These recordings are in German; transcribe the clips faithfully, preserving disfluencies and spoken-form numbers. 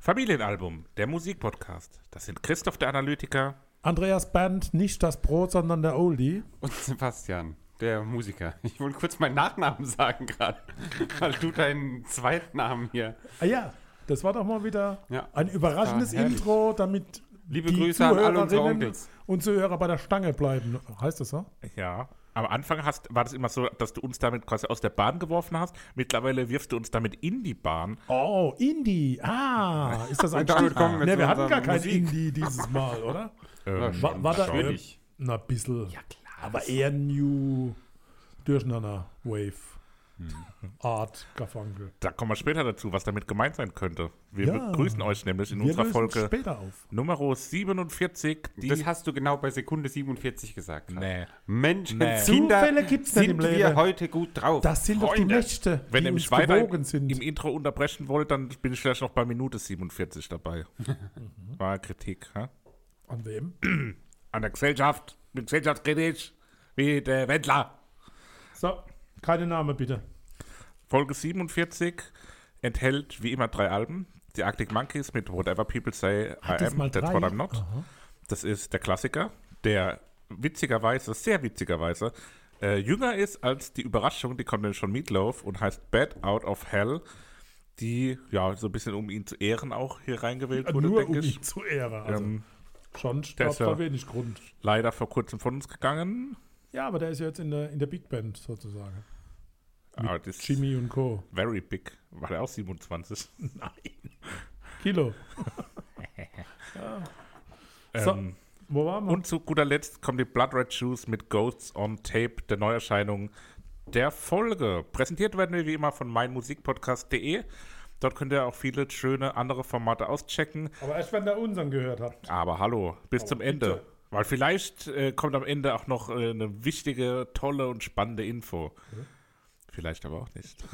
Familienalbum, der Musikpodcast. Das sind Christoph der Analytiker, Andreas Band, nicht das Brot, sondern der Oldie. Und Sebastian, der Musiker. Ich wollte kurz meinen Nachnamen sagen gerade, weil du deinen Zweitnamen hier. Ah ja, das war doch mal wieder Ja, ein überraschendes das war herrlich. Intro, damit Liebe die Grüße an alle unsere Zuhörerinnen Onkels. und Zuhörer bei der Stange bleiben. Heißt das so? Ja. Am Anfang hast, war das immer so, dass du uns damit quasi aus der Bahn geworfen hast. Mittlerweile wirfst du uns damit in die Bahn. Oh, Indie. Ah, ist das ein Und damit Stich? kommen wir Ne, zu wir hatten gar unserer kein Musik. Indie dieses Mal, oder? Ähm, War, war da natürlich. äh, na, ein bisschen. Ja, klar. Aber eher New Durcheinander Wave. Hm. Art Garfunkel. Da kommen wir später dazu, was damit gemeint sein könnte. Wir Ja. begrüßen euch nämlich in Wir unserer lösen Folge später auf. Nummer siebenundvierzig. Die Das hast du genau bei Sekunde siebenundvierzig gesagt. Nee. Mensch, Nee. Kinder, Zufälle gibt's nicht sind im wir Leben. heute gut drauf. Das sind doch die Freunde. Nächte, Wenn die ihr uns mich weiter gewogen im, sind. im Intro unterbrechen wollt, dann bin ich vielleicht noch bei Minute siebenundvierzig dabei. War Kritik, hä? An wem? An der Gesellschaft, bin gesellschaftskritisch, wie der Wendler. So, keine Name bitte. Folge siebenundvierzig enthält wie immer drei Alben. Die Arctic Monkeys mit Whatever People Say Hat I diesmal Am, That's drei? What I'm Not. Aha. Das ist der Klassiker, der witzigerweise, sehr witzigerweise, äh, jünger ist als die Überraschung, die kommt nämlich von Meatloaf und heißt Bad Out of Hell, die ja so ein bisschen um ihn zu ehren auch hier reingewählt wurde, Nur denke um ich. ihn zu ehren. Also Ähm, schon der stark ist ja- war wenig Grund. leider vor kurzem von uns gegangen. Ja, aber der ist ja jetzt in der, in der Big Band sozusagen. Aber das ist Jimmy und Co. very big. War der auch siebenundzwanzig? Nein. Kilo. So, Ähm, wo waren wir? Und zu guter Letzt kommen die Blood Red Shoes mit Ghosts on Tape, der Neuerscheinung der Folge. Präsentiert werden wir wie immer von meinmusikpodcast punkt de. Dort könnt ihr auch viele schöne andere Formate auschecken. Aber erst wenn ihr unseren gehört habt. Aber hallo, bis Aber zum Ende. bitte. Weil vielleicht äh, kommt am Ende auch noch äh, eine wichtige, tolle und spannende Info. Vielleicht aber auch nicht.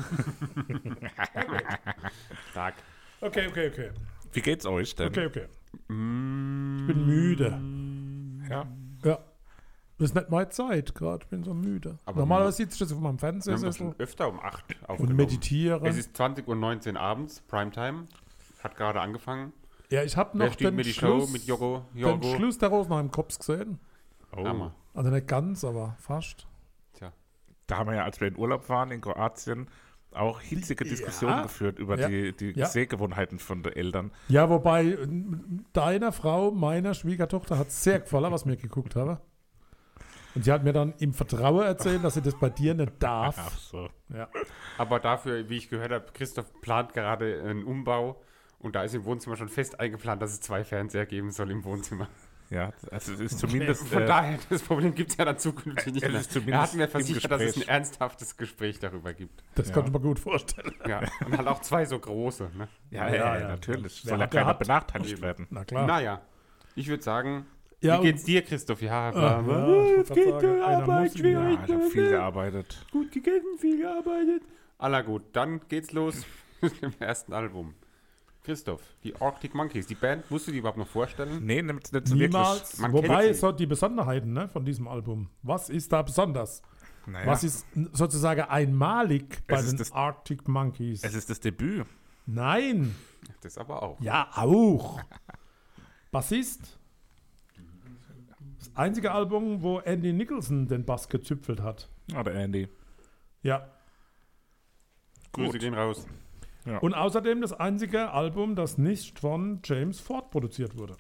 Stark. Okay, okay, okay. Wie geht's euch denn? Okay, okay. Mm, Ich bin müde. Ja. Ja. Das ist nicht meine Zeit gerade. Ich bin so müde. Aber Normalerweise sitze ich jetzt auf meinem Wir haben doch Fernsehsessel schon öfter um acht und aufgenommen. meditiere. Es ist zwanzig Uhr neunzehn abends, Primetime. Hat gerade angefangen. Ja, ich habe Wer noch steht den mir die Schluss, Show mit Jogo? den Jorgo? Schluss der Rosenheim-Cops gesehen. Oh. Hammer. Also nicht ganz, aber fast. Tja. Da haben wir ja, als wir in Urlaub waren in Kroatien, auch hitzige Ja. Diskussionen geführt über Ja. die, die Ja. Sehgewohnheiten von den Eltern. Ja, wobei äh, deiner Frau, meiner Schwiegertochter, hat sehr gefallen, was mir geguckt habe. Und sie hat mir dann im Vertrauen erzählt, dass sie das bei dir nicht Ach darf. so. Ja. Aber dafür, wie ich gehört habe, Christoph plant gerade einen Umbau. Und da ist im Wohnzimmer schon fest eingeplant, dass es zwei Fernseher geben soll im Wohnzimmer. Ja, also es ist zumindest. Von äh, daher, das Problem gibt es ja dann zukünftig nicht es mehr. ist zumindest Er hat mir im versichert, dass es ein Gespräch. ernsthaftes Gespräch darüber gibt. Das Ja. konnte man gut vorstellen. Ja. Und halt auch zwei so große. Ne? Ja, Ja, ja, ja. natürlich. Wer Soll ja hat, der keiner hat. benachteiligt Eben. werden. Na klar. Naja, ich würde sagen, Ja, wie geht's dir, Christoph? Ja, Ah, bla, ja, bla. ich wollte gerade sagen, einer muss ihn ja. Ja, ich habe viel gearbeitet. Gut gegessen, viel gearbeitet. Aller gut, dann geht's los mit dem ersten Album. Christoph, die Arctic Monkeys, die Band, musst du die überhaupt noch vorstellen? Nee, nicht, nicht so Niemals. Man Wobei, kennt sie. so die Besonderheiten ne, von diesem Album. Was ist da besonders? wirklich. Naja, Was ist n- sozusagen einmalig bei Es ist den das- Arctic Monkeys? es ist das Debüt. Nein. Das aber auch. Ja, auch. Bassist. Das einzige Album, wo Andy Nicholson den Bass gezüpfelt hat. Ah, der Andy. Ja. Grüße Gut. gehen raus. Und außerdem das einzige Album, das nicht von James Ford produziert wurde.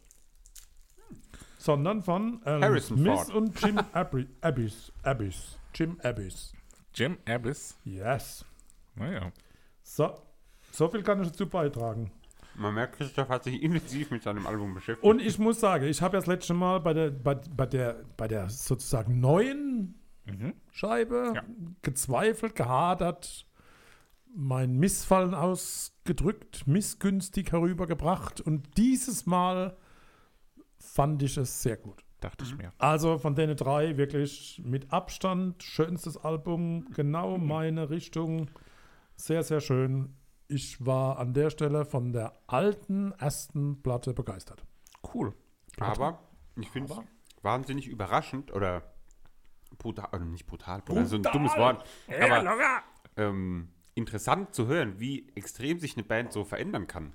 Sondern von Alan Harrison Smith Ford. und Jim Abri- Abbis. Abbis. Jim Abbis. Jim Abbis. Yes. Naja. So. So viel kann ich dazu beitragen. Man merkt, Christoph hat sich intensiv mit seinem Album beschäftigt. Und ich muss sagen, ich habe ja das letzte Mal bei der, bei, bei der, bei der sozusagen neuen Mhm. Scheibe Ja. gezweifelt, gehadert, mein Missfallen ausgedrückt, missgünstig herübergebracht und dieses Mal fand ich es sehr gut. Dachte ich mir. Also von denen drei wirklich mit Abstand schönstes Album, genau meine Richtung, sehr, sehr schön. Ich war an der Stelle von der alten ersten Platte begeistert. Cool. Aber ich finde es Aber? wahnsinnig überraschend oder brutal, äh, nicht brutal, brutal, so ein Brutal! dummes Wort, Ja, aber locker. ähm, interessant zu hören, wie extrem sich eine Band so verändern kann.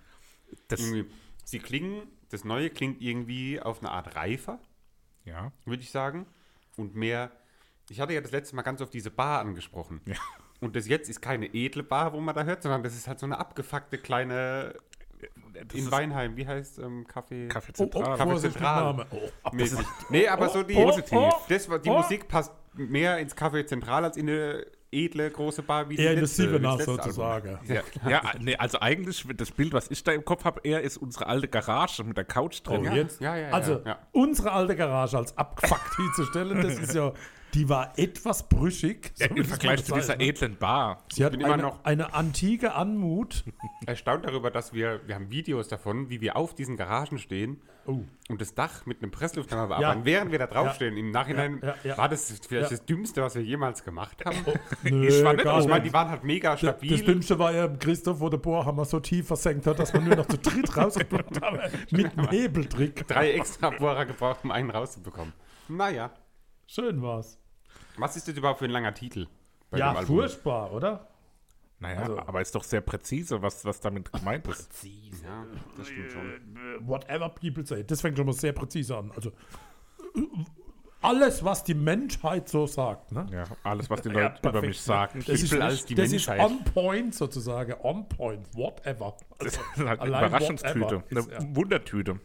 Das, Irgendwie, sie klingen, das Neue klingt irgendwie auf eine Art reifer, ja. würde ich sagen. Und mehr, ich hatte ja das letzte Mal ganz auf diese Bar angesprochen. Ja. Und das jetzt ist keine edle Bar, wo man da hört, sondern das ist halt so eine abgefuckte kleine, Das in ist Weinheim, wie heißt ähm, Kaffee? Kaffee Oh, oh, Zentral. Kaffee Vorsicht mit Zentral. Name. Oh, Mäßig. Nee, aber so die, positiv. das, war- die oh. Musik passt mehr ins Café Zentral als in eine edle große Bar wie die eher in der letzte, wie das Siebenach letzte Album. sozusagen. Ja, ja, nee, also eigentlich, das Bild, was ich da im Kopf habe, eher ist unsere alte Garage mit der Couch Oh, drin. Ja, jetzt? ja, ja, ja, also, ja. unsere alte Garage als abgefuckt hinzustellen, das ist ja, die war etwas brüchig. Ja, so im will ich Vergleich mal zu dieser bezeichnen. edlen Bar. Sie hat bin immer eine, noch- eine antike Anmut. Erstaunt darüber, dass wir, wir haben Videos davon, wie wir auf diesen Garagen stehen Oh. und das Dach mit einem Presslufthammer bearbeiten. Ja. Während wir da draufstehen, im Nachhinein Ja, ja, ja. war das vielleicht Ja. das Dümmste, was wir jemals gemacht haben. Nö, Ich war nicht gar auf Ich meine, nicht. die waren halt mega Das stabil. Dümmste war ja Christoph, wo der Bohrhammer so tief versenkt hat, dass man nur noch zu dritt rausgebracht haben. Mit einem Hebeltrick. Drei extra Bohrer gebraucht, um einen rauszubekommen. Naja, Schön war's. was ist das überhaupt für ein langer Titel bei Ja, dem Album? furchtbar, oder? Naja, Also- aber ist doch sehr präzise, was, was damit gemeint ist. Ja, das stimmt schon. Whatever people say. Das fängt schon mal sehr präzise an. Also alles, was die Menschheit so sagt. Ne? Ja, alles, was die Ja, Leute über perfekt. mich sagen. Das ist, People als die das Menschheit. ist on point sozusagen. On point. Whatever. Das Also, ist halt eine allein Überraschungstüte, whatever eine ist, ja. Wundertüte.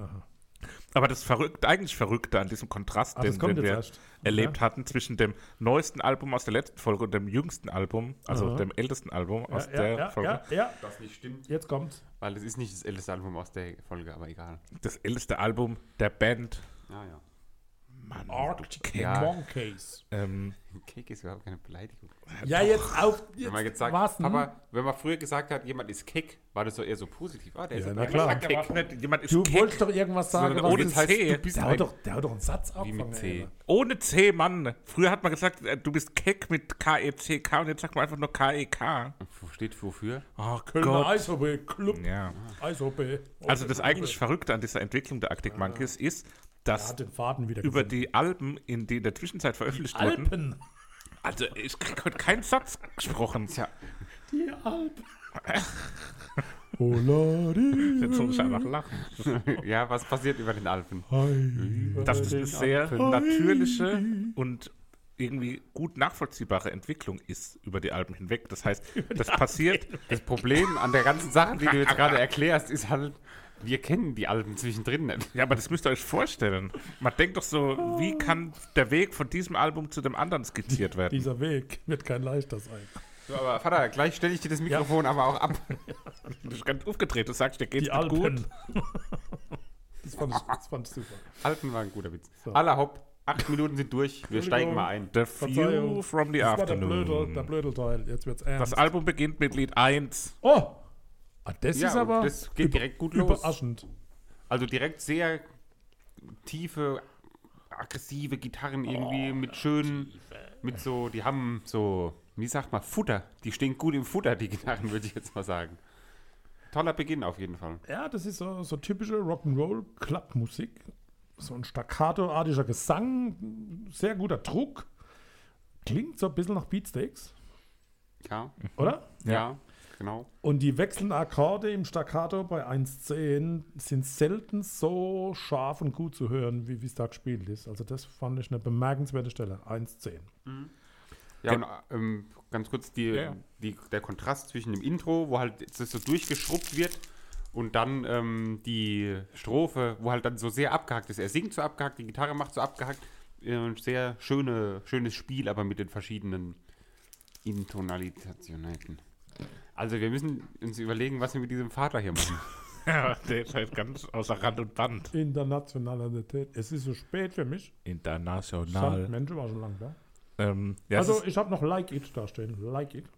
Aber das Verrückte, eigentlich Verrückte an diesem Kontrast, Ah, das den, kommt den jetzt wir erst. erlebt hatten zwischen dem neuesten Album aus der letzten Folge und dem jüngsten Album, also Aha. dem ältesten Album aus ja, der ja, ja, Folge. ja, ja. Das nicht stimmt. Jetzt kommt's. Weil es ist nicht das älteste Album aus der Folge, aber egal. Das älteste Album der Band. Ja, ja. Mann. Arctic Ja. Monkeys. Ähm, Cake ist überhaupt keine Beleidigung. Ja, jetzt auf. Wenn man Jetzt, jetzt sagt, was denn? Papa, wenn man früher gesagt hat, jemand ist keck, war das so eher so positiv. Ah, der Ja, ist na aber klar. keck. Sagt aber auch nicht, jemand ist Du keck. wolltest doch irgendwas sagen, Sondern ohne das C. du bist, der, hat doch, der hat doch einen Satz Wie angefangen. mit C. ey. Ohne C, Mann. Früher hat man gesagt, äh, du bist keck mit K E C K und jetzt sagt man einfach nur K E K. Wo steht wofür? Oh Kölner Gott. Eishockey Club. Ja. Eishockey. Also das eigentlich Verrückte an dieser Entwicklung der Arctic Monkeys ist, Er dass hat den Faden wieder über gefunden. die Alben, in die in der Zwischenzeit veröffentlicht wurden, Alpen. also ich krieg heute keinen Satz gesprochen. Tja, Die Alpen. Oladi. Jetzt muss ich einfach lachen. ja, was passiert über den Alpen? Dass das eine sehr natürliche und irgendwie gut nachvollziehbare Entwicklung ist über die Alben hinweg. Das heißt, das passiert, Das Problem an der ganzen Sache, die du jetzt gerade erklärst, ist halt, wir kennen die Alpen zwischendrin nicht. ja, aber das müsst ihr euch vorstellen. Man denkt doch so, wie kann der Weg von diesem Album zu dem anderen skizziert werden? Dieser Weg wird kein leichter sein. So, aber Vater, gleich stelle ich dir das Mikrofon aber auch ab. Du bist ganz aufgedreht, du sagst, dir geht's Die nicht Alpen. gut. Das fand ich, das fand ich super. Alpen war ein guter Witz. So. Aller hopp, acht Minuten sind durch, wir steigen mal ein. The Verzeihung. View from the Das war der Blödel, der Afternoon. Blödelteil. Jetzt wird's ernst. Das Album beginnt mit Lied eins. Oh! Ah, das Ja, ist und aber das geht direkt gut los. überraschend. Also direkt sehr tiefe, aggressive Gitarren irgendwie mit schönen, mit so, die haben so, wie sagt man, Futter. Die stehen gut im Futter, die Gitarren, würde ich jetzt mal sagen. Toller Beginn auf jeden Fall. Ja, das ist so, so typische Rock'n'Roll-Club-Musik. So ein staccato-artiger Gesang, sehr guter Druck. Klingt so ein bisschen nach Beatsteaks, Ja, oder? ja, genau. Und die wechselnden Akkorde im Staccato bei eins zehn sind selten so scharf und gut zu hören, wie es da gespielt ist. Also das fand ich eine bemerkenswerte Stelle, eins zehn. Ja, und ähm, ganz kurz die, Ja, ja. die, der Kontrast zwischen dem Intro, wo halt das so durchgeschrubbt wird, und dann ähm, die Strophe, wo halt dann so sehr abgehackt ist. Er singt so abgehackt, die Gitarre macht so abgehackt. Äh, sehr schöne, schönes Spiel, aber mit den verschiedenen Intonalitäten. Also wir müssen uns überlegen, was wir mit diesem Vater hier machen. Ja, der ist halt ganz außer Rand und Band. Internationalität. Es ist so spät für mich. International. Menschen war schon lang da. Ähm, ja, Also es ist ich habe noch Like It da stehen. Like It.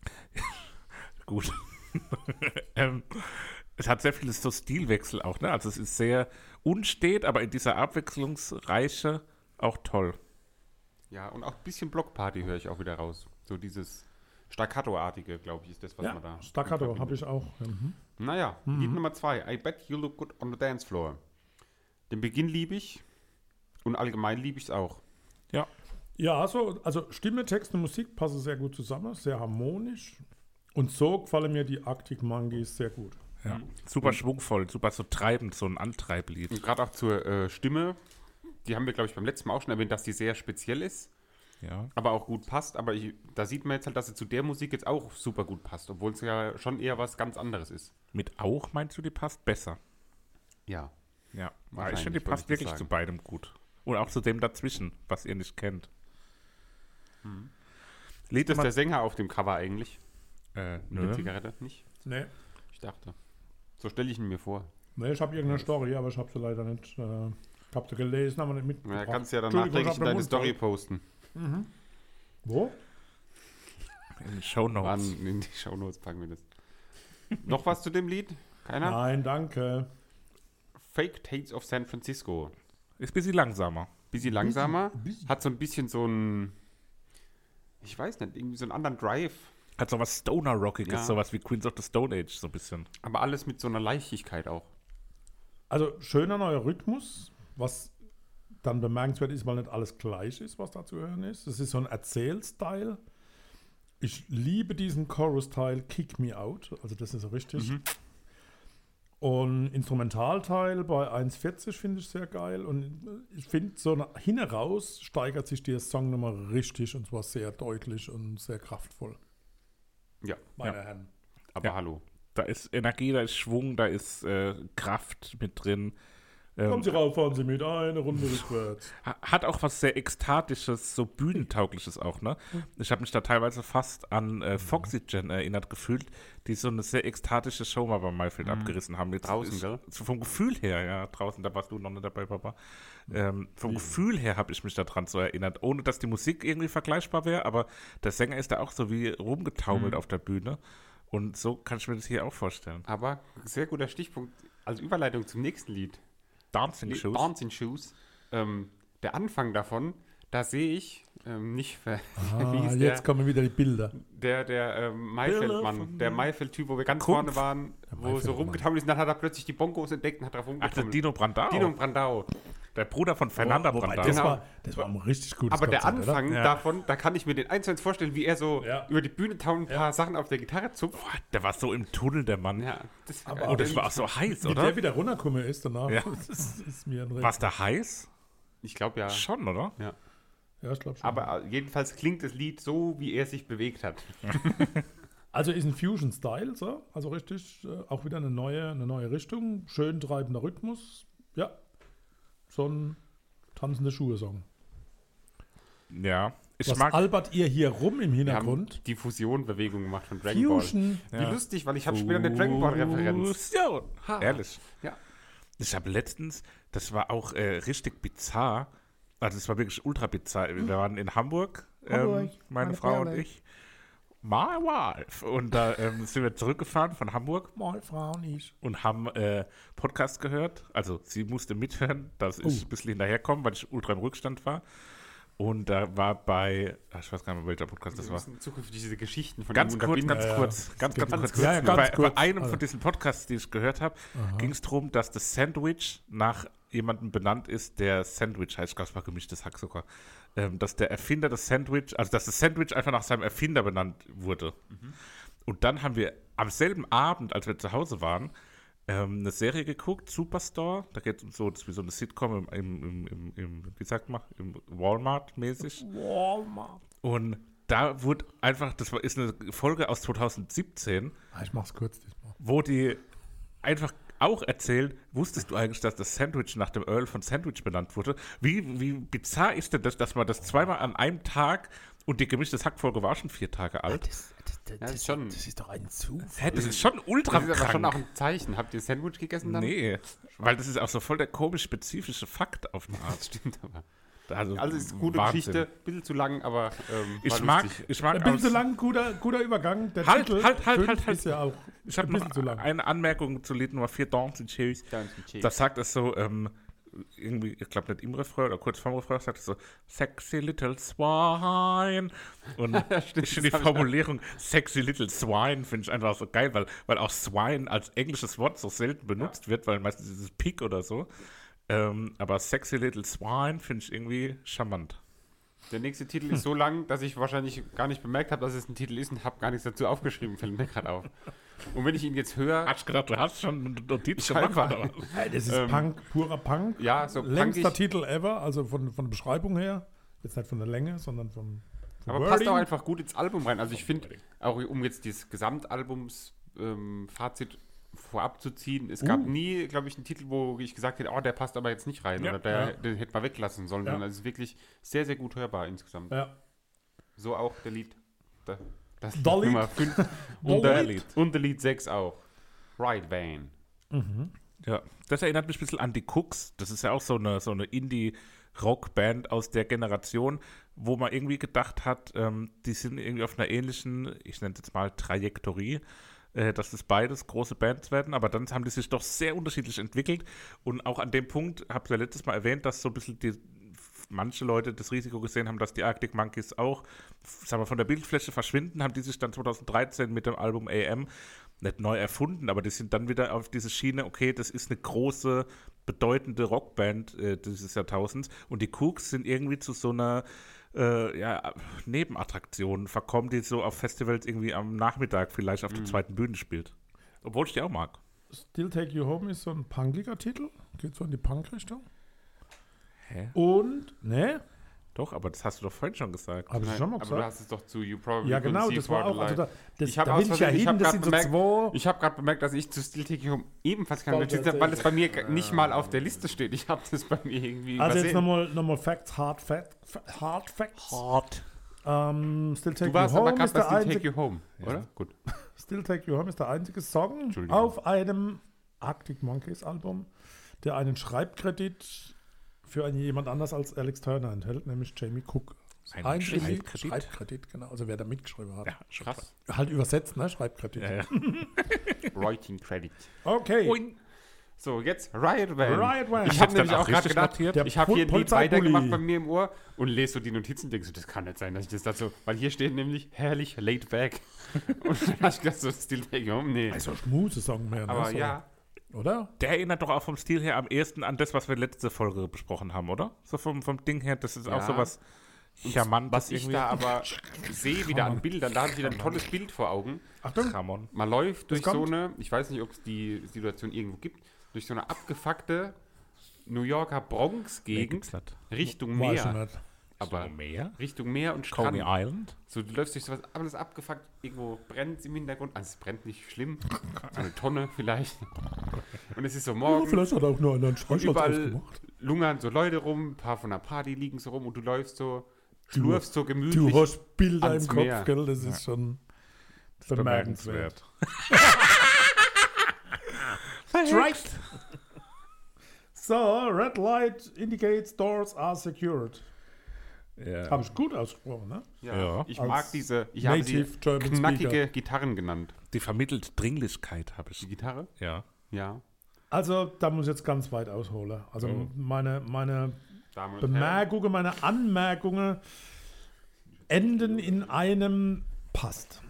gut. ähm, es hat sehr viele so Stilwechsel auch, ne? Also es ist sehr unstet, aber in dieser Abwechslungsreiche auch toll. Ja, und auch ein bisschen Blockparty höre ich auch wieder raus. So dieses Staccato-artige, glaube ich, ist das, was man da... Staccato habe ich auch. Mhm. Naja, Lied Nummer zwei. I bet you look good on the dance floor. Den Beginn liebe ich und allgemein liebe ich es auch. Ja. Ja, also, also Stimme, Text und Musik passen sehr gut zusammen, sehr harmonisch. Und so gefallen mir die Arctic Monkeys sehr gut. Ja. Super schwungvoll, super so treibend, so ein Antreiblied. Und gerade auch zur äh, Stimme, die haben wir, glaube ich, beim letzten Mal auch schon erwähnt, dass die sehr speziell ist, Ja. aber auch gut passt. Aber ich, da sieht man jetzt halt, dass sie zu der Musik jetzt auch super gut passt, obwohl es ja schon eher was ganz anderes ist. Mit auch meinst du, die passt besser? Ja. Ja. ja ich Wahrscheinlich, finde, die würde passt ich das wirklich sagen. zu beidem gut. Und auch zu dem dazwischen, was ihr nicht kennt. Hm. Lied Ist das Nummer- der Sänger auf dem Cover eigentlich? Äh, Mit nö. der Zigarette? Nicht? Nee. Ich dachte. So stelle ich ihn mir vor. Nee, ich habe irgendeine Story, aber ich habe sie leider nicht. Äh, ich habe sie gelesen, aber nicht mitgebracht. Ja, kannst du ja dann Entschuldigung, nachträglich ich in hab den deine Mund Story voll. posten. Wo? In den Shownotes. Wann in die Shownotes packen wir das. Noch was zu dem Lied? Keiner? Nein, danke. Fake Tales of San Francisco. Ist ein bisschen langsamer. Bisschen langsamer. Bisschen. Hat so ein bisschen so ein, ich weiß nicht, irgendwie so einen anderen Drive. Hat so was Stoner-Rockiges, Ja. sowas wie Queens of the Stone Age, so ein bisschen. Aber alles mit so einer Leichtigkeit auch. Also schöner neuer Rhythmus, was dann bemerkenswert ist, weil nicht alles gleich ist, was da zu hören ist. Es ist so ein Erzählstyle. Ich liebe diesen Chorus-Teil Kick Me Out, also das ist so richtig. Mhm. Und Instrumentalteil bei eins vierzig finde ich sehr geil. Und ich finde, so nach hin heraus steigert sich der Song nochmal richtig und zwar sehr deutlich und sehr kraftvoll. Ja, Meine Ja. Herren. aber Ja. hallo. Da ist Energie, da ist Schwung, da ist äh, Kraft mit drin. Ähm, Kommen Sie rauf, fahren Sie mit, eine Runde rückwärts. ha- hat auch was sehr Ekstatisches, so Bühnentaugliches auch, ne? Ich habe mich da teilweise fast an äh, Foxygen erinnert gefühlt, die so eine sehr ekstatische Show mal bei Mayfield abgerissen haben. Jetzt Draußen, ist, gell? so vom Gefühl her, ja, draußen, da warst du noch nicht dabei, Papa. Ähm, vom Gefühl her habe ich mich daran so erinnert, ohne dass die Musik irgendwie vergleichbar wäre, aber der Sänger ist da auch so wie rumgetaumelt auf der Bühne. Und so kann ich mir das hier auch vorstellen. Aber sehr guter Stichpunkt als Überleitung zum nächsten Lied. Dancing Shoes. Dancing Shoes. Ähm, der Anfang davon, da sehe ich ähm, nicht, ver- wie Ah, hieß jetzt der, kommen wieder die Bilder. der, der ähm, Bilder Maifeld-Mann, von der mir. Maifeld-Typ, wo wir ganz Kumpf. vorne waren, wo so Maifeld-Mann. rumgetaumelt ist, und dann hat er plötzlich die Bongos entdeckt und hat drauf Ach, der rumgetaumelt. Dino Brandau. Dino Brandau. Der Bruder von Fernanda Wobei, Brandau. das, Genau. war, das war ein richtig gutes Aber der Konzert, oder? Anfang Ja. davon, da kann ich mir den eins zu eins vorstellen, wie er so Ja. über die Bühne taumelt, ein paar Sachen auf der Gitarre zupft. Boah, der war so im Tunnel, der Mann. Ja, das war Aber geil. Oh, das war auch so heiß, Wie oder? der wieder runtergekommen ist danach, Ja. das ist, ist mir ein Rätsel. War es da heiß? Ich glaube ja. Schon, oder? ja. Ja, ich glaube schon. Aber äh, jedenfalls klingt das Lied so, wie er sich bewegt hat. Also ist ein Fusion-Style, so. Also richtig, äh, auch wieder eine neue, eine neue Richtung. Schön treibender Rhythmus. Ja, so ein tanzende Schuhe-Song. Ja. Ich Was mag. albert ihr hier rum im Wir Hintergrund? haben die Fusion-Bewegung gemacht von Dragon Ball. Fusion. Wie Ja. lustig, weil ich habe später eine Dragon Ball-Referenz. Ja, Ha. ehrlich. Ja. Ich habe letztens, das war auch äh, richtig bizarr. Also, es war wirklich ultra bizarr. Wir waren in Hamburg, ähm, Hamburg, meine, meine Frau und Perle. ich. My wife. Und da ähm, sind wir zurückgefahren von Hamburg Meine Frau nicht. und haben äh, Podcast gehört. Also sie musste mithören, dass ich Oh. ein bisschen hinterherkomme, weil ich ultra im Rückstand war. Und da war bei, ach, ich weiß gar nicht mehr, welcher Podcast das Wir war. müssen zukünftig diese Geschichten von Ganz ihm kurz, unterbinden. ganz Ja, ja. kurz, ganz, ganz Ganz kurz. kurz. Ja, ja, ganz bei, kurz. bei einem Also. von diesen Podcasts, die ich gehört habe, ging es darum, dass das Sandwich nach jemandem benannt ist, der Sandwich heißt. Ich glaube, es war gemischtes Hack sogar. Ähm, dass der Erfinder des Sandwich, also dass das Sandwich einfach nach seinem Erfinder benannt wurde. Und dann haben wir am selben Abend, als wir zu Hause waren, ähm, eine Serie geguckt, Superstore. Da geht es um so, das ist wie so eine Sitcom im, im, im, im, im wie sagt man, im Walmart-mäßig. Walmart. Und da wurde einfach, das war, ist eine Folge aus zweitausendsiebzehn, Ah, ich mach's kurz diesmal. wo die einfach auch erzählen, wusstest du eigentlich, dass das Sandwich nach dem Earl von Sandwich benannt wurde? Wie, wie bizarr ist denn das, dass man das zweimal an einem Tag und die gemischtes Hack-Folge war schon vier Tage alt? Das, das, das, das ist schon- das ist doch ein Zufall. Hä, das ist schon ultra Das ist aber schon auch krank. ein Zeichen. Habt ihr Sandwich gegessen dann? Nee, weil das ist auch so voll der komisch-spezifische Fakt auf eine Das Art. stimmt aber. Also, Also es ist eine gute Wahnsinn. Geschichte, ein bisschen zu lang, aber ähm, Ich war mag, lustig. ich mag Ein bisschen aus- zu lang, guter, guter Übergang. Der Halt, Titel halt, halt, fünf halt, halt. ist ja auch Ich habe ein noch bisschen zu lang. eine Anmerkung zu Lied Nummer vier, Dancing Shoes. Dancing Shoes. Da sagt es so, ähm, irgendwie, ich glaube nicht im Refrain oder kurz vorm Refrain, sagt es so, sexy little swine. Und ich finde die Formulierung sexy little swine finde ich einfach so geil, weil, weil auch swine als englisches Wort so selten benutzt wird, weil meistens ist es Pig oder so. Ähm, aber sexy little swine finde ich irgendwie charmant. Der nächste Titel ist so lang, dass ich wahrscheinlich gar nicht bemerkt habe, dass es ein Titel ist und habe gar nichts dazu aufgeschrieben, fällt mir gerade auf. Und wenn ich ihn jetzt höre... Hast du gedacht, du hast schon einen Notiz Scheinbar. gemacht? Oder was? Hey, das ist Ähm, Punk, purer Punk. Ja, so Längster punkig, Titel ever, also von, von der Beschreibung her. Jetzt nicht von der Länge, sondern vom, vom aber passt Wording. auch einfach gut ins Album rein. Also ich finde, auch um jetzt dieses Gesamtalbums ähm, Fazit vorab zu ziehen, es gab Uh. nie, glaube ich, einen Titel, wo ich gesagt hätte, oh, der passt aber jetzt nicht rein Ja, oder der, ja. den hätte man weglassen sollen, Ja. sondern es ist wirklich sehr, sehr gut hörbar insgesamt. Ja. So auch der Lied, der, das Lied Der Lied. Nummer fünf Der und, der, Lied. und der Lied sechs auch. Right Van. Ja, das erinnert mich ein bisschen an die Cooks. Das ist ja auch so eine, so eine Indie-Rock-Band aus der Generation, wo man irgendwie gedacht hat, ähm, die sind irgendwie auf einer ähnlichen, ich nenne es jetzt mal Trajektorie, äh, dass das beides große Bands werden, aber dann haben die sich doch sehr unterschiedlich entwickelt und auch an dem Punkt, habt ihr ja letztes Mal erwähnt, dass so ein bisschen die, manche Leute das Risiko gesehen haben, dass die Arctic Monkeys auch, sagen wir, von der Bildfläche verschwinden, haben die sich dann zwanzig dreizehn mit dem Album A M nicht neu erfunden, aber die sind dann wieder auf diese Schiene, okay, das ist eine große, bedeutende Rockband äh, dieses Jahrtausends und die Cooks sind irgendwie zu so einer äh, ja, Nebenattraktion verkommen, die so auf Festivals irgendwie am Nachmittag vielleicht auf der zweiten Bühne spielt. Obwohl ich die auch mag. Still Take You Home ist so ein punkiger Titel. Geht so in die Punk-Richtung. Hä? Und, ne? Doch, aber das hast du doch vorhin schon gesagt. Habe ich schon mal aber du gesagt. hast es doch zu You Probably Ja, Couldn't genau, See das for war the auch, also Light. da, das, Ich hab da aus will ich ja Versehen- ich hin, hab das grad sind so bemerkt- zwei. Ich habe gerade bemerkt, dass ich zu Still Take You Home ebenfalls keine Voll Notiz habe, weil es bei mir tatsächlich. nicht mal auf der Liste steht. Ich habe das bei mir irgendwie Also jetzt übersehen. nochmal noch mal Facts, Hard, Fact, Hard Facts. Hard. Ähm, Still Take Du warst You aber Home gerade ist bei der Still Take einzige, You Home, oder? Gut. Still Take You Home ist der einzige Song Entschuldigung. auf einem Arctic Monkeys Album, der einen Schreibkredit für einen, jemand anders als Alex Turner enthält, nämlich Jamie Cook. Ein Einzige Schreibkredit? Schreibkredit, genau. Also wer da mitgeschrieben hat. Ja, schon Krass. Halt übersetzt, ne? Schreibkredit. Ja, ja. Writing Credit. Okay. Ui. So, jetzt Riot Van. Riot Van. Ich Ich habe hab's nämlich dann auch auch gerade richtig gedacht, notiert. Der ich habe Pol- hier ein Lied Polizeibully. weitergemacht bei mir im Ohr und lese so die Notizen und denke so, das kann nicht sein, dass ich das dazu, weil hier steht nämlich herrlich laid back. Und dann habe ich gedacht, so Still Take You Home, nee. Also Schmuse-Song mehr, ne? Aber so. ja, Oder? Der erinnert doch auch vom Stil her am ehesten an das, was wir letzte Folge besprochen haben, oder? So vom, vom Ding her, das ist auch Ja. so was Charmantes was ich irgendwie. da aber sehe wieder an Bildern, da habe ich wieder ein tolles Bild vor Augen. Achtung. Ramon. Man läuft durch so kommt. eine, ich weiß nicht, ob es die Situation irgendwo gibt, durch so eine abgefuckte New Yorker Bronx-Gegend Richtung Weiß ich Meer. nicht. Aber So Meer? Richtung Meer und Strand. Coney Island? So, du läufst durch sowas, alles abgefuckt, irgendwo brennt es im Hintergrund. Also es brennt nicht schlimm. So eine Tonne vielleicht. Und es ist so Ja, morgens. vielleicht hat auch nur einer einen und Streichholz überall ausgemacht. lungern so Leute rum, ein paar von der Party liegen so rum und du läufst so, schlurfst so gemütlich. Du hast Bilder im ans Kopf, Meer. gell? Das ist schon bemerkenswert. Strike! So, Red Light indicates doors are secured. Ja. Habe ich gut ausgesprochen, ne? Ja, Ja. ich Als mag diese, ich habe sie Native German knackige Speaker. Gitarren genannt. Die vermittelt Dringlichkeit, habe ich. Die Gitarre? Ja. Ja. Also, da muss ich jetzt ganz weit ausholen. Also, Oh. meine, meine Damen und Herren. Bemerkungen, meine Anmerkungen enden in einem passt.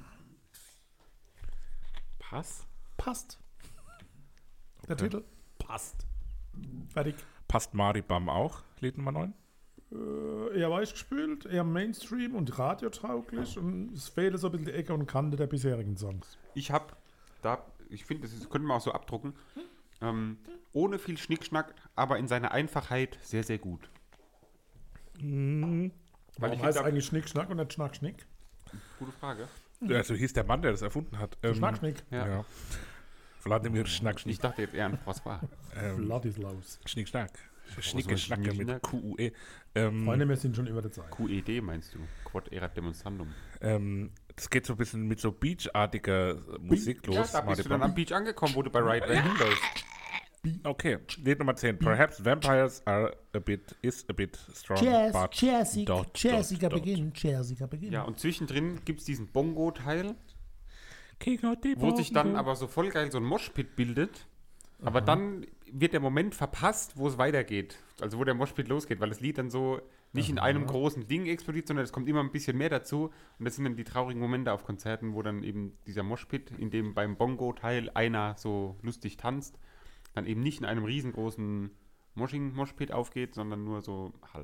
Pass? Passt. Der Titel? Passt. Fertig. Passt Maribam auch, Lied Nummer neun? Äh, eher weichgespült, eher Mainstream und radiotauglich und es fehlt so ein bisschen die Ecke und Kante der bisherigen Songs. Ich habe da, ich finde, das ist, könnte man auch so abdrucken, ähm, ohne viel Schnickschnack, aber in seiner Einfachheit sehr, sehr gut. Weil Weil ich ich heißt find, eigentlich Schnick, Schnack und nicht Schnack, Schnick. gute Frage. Ja, so hieß der Mann, der das erfunden hat. Ähm, Schnack, Schnick. Ja. Ja. Wladimir Schnack, Ich Schnick. dachte jetzt eher an François. Ähm, Vladislaus. Schnick, Schnack. was Schnicke, soll Schnacke Schnick, mit Schnack? Q U E. Ähm, Freunde, wir sind schon über der Zeit. Q E D meinst du? Quod erat demonstrandum. ähm, das geht so ein bisschen mit so Beach-artiger Musik los. Ja, da bist du dann am Beach angekommen, wo du bei Right Van hinläufst. Okay, Lied Nummer zehn. Perhaps vampires are a bit, is a bit strong, Jazz, but jazziger, dot, jazziger dot, Beginn, jazziger Beginn. Ja, und zwischendrin gibt es diesen Bongo-Teil, Kick out the wo sich dann bongo. aber so voll geil so ein Moshpit bildet. Aber dann wird der Moment verpasst, wo es weitergeht. Also wo der Moshpit losgeht, weil das Lied dann so nicht in einem großen Ding explodiert, sondern es kommt immer ein bisschen mehr dazu. Und das sind dann die traurigen Momente auf Konzerten, wo dann eben dieser Moshpit, in dem beim Bongo-Teil einer so lustig tanzt, dann eben nicht in einem riesengroßen Moshing-Moshpit aufgeht, sondern nur so halb.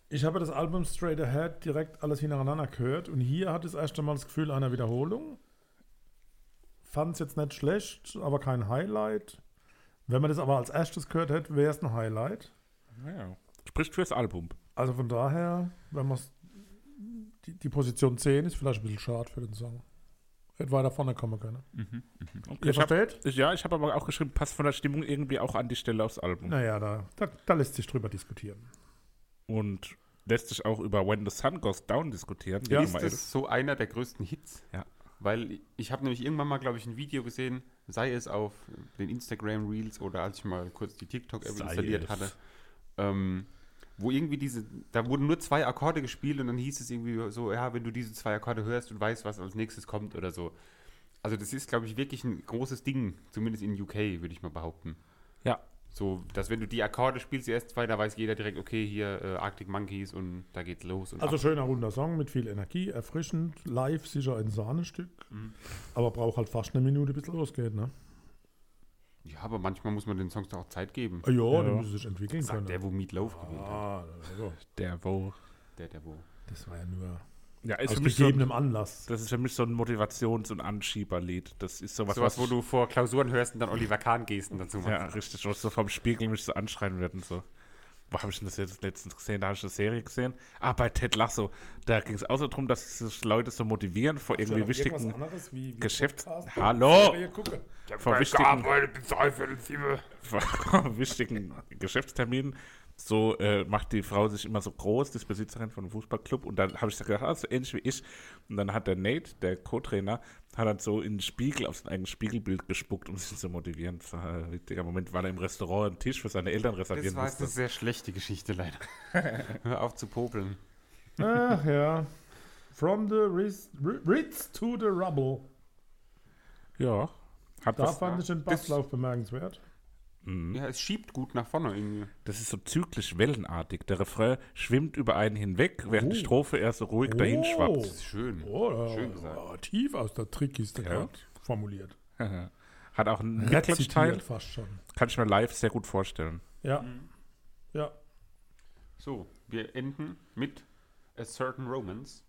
Ich habe das Album Straight Ahead direkt alles hintereinander gehört und hier hatte ich das erste Mal das Gefühl einer Wiederholung. Fand es jetzt nicht schlecht, aber kein Highlight. Wenn man das aber als erstes gehört hätte, wäre es ein Highlight. Naja. Spricht fürs Album. Also von daher, wenn man die, die Position zehn ist vielleicht ein bisschen schade für den Song. Hätte weiter vorne kommen können. Mhm, mhm. Okay, Ihr ich hab, versteht? ich, ja, ich habe aber auch geschrieben, passt von der Stimmung irgendwie auch an die Stelle aufs Album. Naja, da, da, da lässt sich drüber diskutieren. Und lässt sich auch über When the Sun Goes Down diskutieren. Ja. Ist das so einer der größten Hits? Ja. Weil ich habe nämlich irgendwann mal, glaube ich, ein Video gesehen, sei es auf den Instagram Reels oder als ich mal kurz die TikTok-App Sei installiert es. hatte, ähm, wo irgendwie diese, da wurden nur zwei Akkorde gespielt und dann hieß es irgendwie so, ja, wenn du diese zwei Akkorde hörst und weißt, was als nächstes kommt oder so. Also das ist, glaube ich, wirklich ein großes Ding, zumindest in U K, würde ich mal behaupten. Ja. So, dass wenn du die Akkorde spielst, die ersten zwei, da weiß jeder direkt, okay, hier äh, Arctic Monkeys und da geht's los. Und Also ab. schöner runder Song mit viel Energie, erfrischend, live sicher ein Sahnestück. Mhm. Aber braucht halt fast eine Minute, bis es losgeht, ne? Ja, aber manchmal muss man den Songs doch auch Zeit geben. Ah, ja, Ja. die müssen sich entwickeln Sagt können. der, wo Meatloaf gewählt hat. Ah, also, Der, wo. Der, der wo. das war ja nur Ja, ist aus für mich so ein, gegebenem Anlass. das ist für mich so ein Motivations- und Anschieberlied. Das ist sowas, Sowas, was wo du vor Klausuren hörst und dann Oliver Kahn-Gesten dazu machst. ja, richtig, was so vom Spiegel mich so anschreien wird und so. Wo habe ich denn das jetzt letztens gesehen? Da habe ich eine Serie gesehen. Ah, bei Ted Lasso. Da ging es auch so darum, dass sich Leute so motivieren vor irgendwie wichtigen Geschäfts... Hallo! Vor wichtigen, vor wichtigen Geschäftsterminen. So äh, macht die Frau sich immer so groß, die ist Besitzerin von einem Fußballclub. Und dann habe ich gedacht, ah, so ähnlich wie ich. Und dann hat der Nate, der Co-Trainer, hat dann so in den Spiegel, auf sein eigenes Spiegelbild gespuckt, um sich zu motivieren. Das war ein witziger Moment, weil er im Restaurant einen Tisch für seine Eltern reservieren Das war jetzt musste. eine sehr schlechte Geschichte, leider. Hör auf zu popeln. Ach ja. From the Ritz, Ritz to the Rubble. Ja. Hat Da was, fand ich den Das- Basslauf bemerkenswert. Mhm. Ja, es schiebt gut nach vorne irgendwie. Das ist so zyklisch wellenartig. Der Refrain schwimmt über einen hinweg, während die Oh. Strophe eher so ruhig Oh. dahin Das schwappt. ist schön. Oh, da- Schön gesagt. oh, tief aus der Trickkiste Ja. gerade formuliert. Hat auch einen Mitgliedsteil. Rezitiert fast schon. Kann ich mir live sehr gut vorstellen. Ja. Ja. So, wir enden mit A Certain Romance.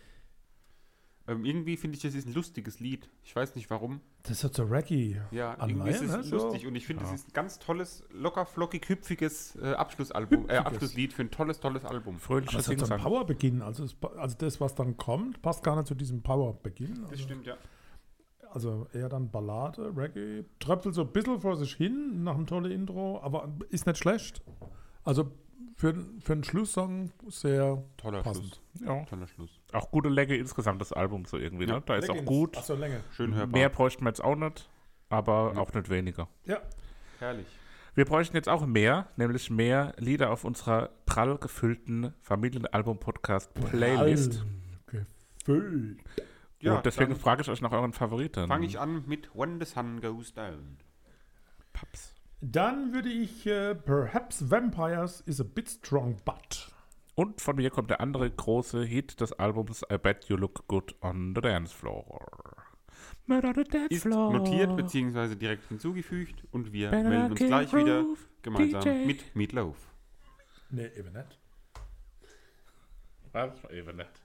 Ähm, irgendwie finde ich, das ist ein lustiges Lied. Ich weiß nicht warum. Das hat so Reggae. Ja, Anleihen, irgendwie ist es ne? So. lustig und ich finde, es Ja. ist ein ganz tolles, locker, flockig, hüpfiges äh, Abschlussalbum, äh, Hüpfiges. Abschlusslied für ein tolles, tolles Album. Aber Fröhliches es hat so einen Singsang. Powerbeginn. Also, es, also das, was dann kommt, passt gar nicht zu diesem Powerbeginn. Das Also, stimmt, ja. also eher dann Ballade, Reggae. Tröpfelt so ein bisschen vor sich hin nach einem tollen Intro, aber ist nicht schlecht. Also für, für einen Schlusssong sehr Toller passend. Schluss. Ja. Toller Schluss. Auch gute Länge insgesamt, das Album so irgendwie. Ja. Ne? Da ist auch gut. Achso, Länge. Schön hörbar. Mehr bräuchten wir jetzt auch nicht, aber Ja. auch nicht weniger. Ja. Herrlich. Wir bräuchten jetzt auch mehr, nämlich mehr Lieder auf unserer prall gefüllten Familienalbum-Podcast-Playlist. Gefüllt. Ja, Und deswegen dann frage ich euch nach euren Favoriten. fange ich an mit When the Sun Goes Down. Paps. Dann würde ich äh, Perhaps Vampires is a bit strong, but. Und von mir kommt der andere große Hit des Albums I Bet You Look Good on the Dance Floor. Murder on the Dance Ist Floor. notiert bzw. direkt hinzugefügt und wir Better melden uns Kill gleich wieder Groove, gemeinsam D J. mit Meatloaf. Nee, eben nicht. Das war eben nett.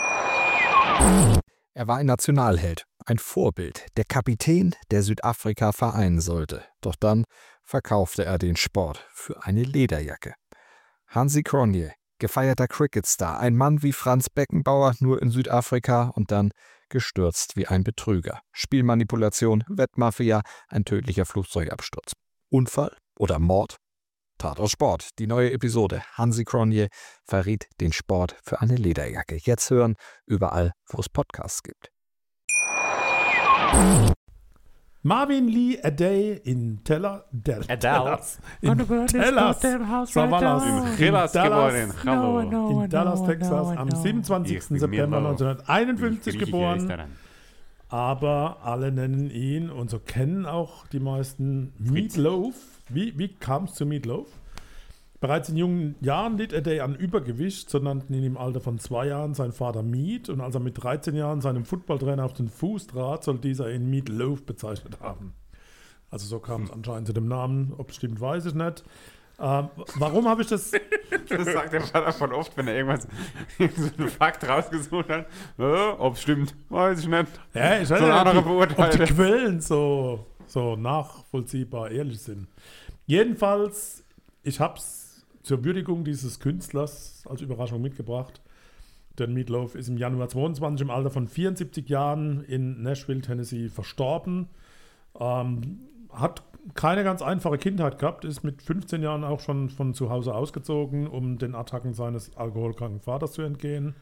Er war ein Nationalheld, ein Vorbild, der Kapitän, der Südafrika vereinen sollte. Doch dann verkaufte er den Sport für eine Lederjacke. Hansi Cronje, gefeierter Cricketstar, ein Mann wie Franz Beckenbauer, nur in Südafrika und dann gestürzt wie ein Betrüger. Spielmanipulation, Wettmafia, ein tödlicher Flugzeugabsturz. Unfall oder Mord? Tatort Sport, die neue Episode. Hansi Cronje verriet den Sport für eine Lederjacke. Jetzt hören, überall, wo es Podcasts gibt. Marvin Lee A Day in Teller, Del, Adele. Tellers. In Tellers. Savalas. In Hellas Dallas. geboren. Hallo. In Dallas, Texas, am Ich siebenundzwanzigsten bin September Meatloaf. neunzehnhunderteinundfünfzig Grieche geboren. ist er dann. Aber alle nennen ihn, und so kennen auch die meisten, Meatloaf. Wie, wie kam es zu Meatloaf? Bereits in jungen Jahren litt er an Übergewicht, so nannten ihn im Alter von zwei Jahren sein Vater Meat. Und als er mit dreizehn Jahren seinem Footballtrainer auf den Fuß trat, soll dieser ihn Meatloaf bezeichnet haben. Also so kam es anscheinend zu dem Namen. Ob es stimmt, weiß ich nicht. Ähm, warum habe ich das? Das sagt der Vater voll oft, wenn er irgendwas, so einen Fakt rausgesucht hat. Ja, ob es stimmt, weiß ich nicht. Ja, ich So weiß ein nicht, anderer ob, die, ob die Beurteiler. Quellen so, so nachvollziehbar ehrlich sind. Jedenfalls, ich habe es zur Würdigung dieses Künstlers als Überraschung mitgebracht. Denn Meat Loaf ist im Januar zweiundzwanzig im Alter von vierundsiebzig Jahren in Nashville, Tennessee verstorben. Ähm, hat keine ganz einfache Kindheit gehabt, ist mit fünfzehn Jahren auch schon von zu Hause ausgezogen, um den Attacken seines alkoholkranken Vaters zu entgehen.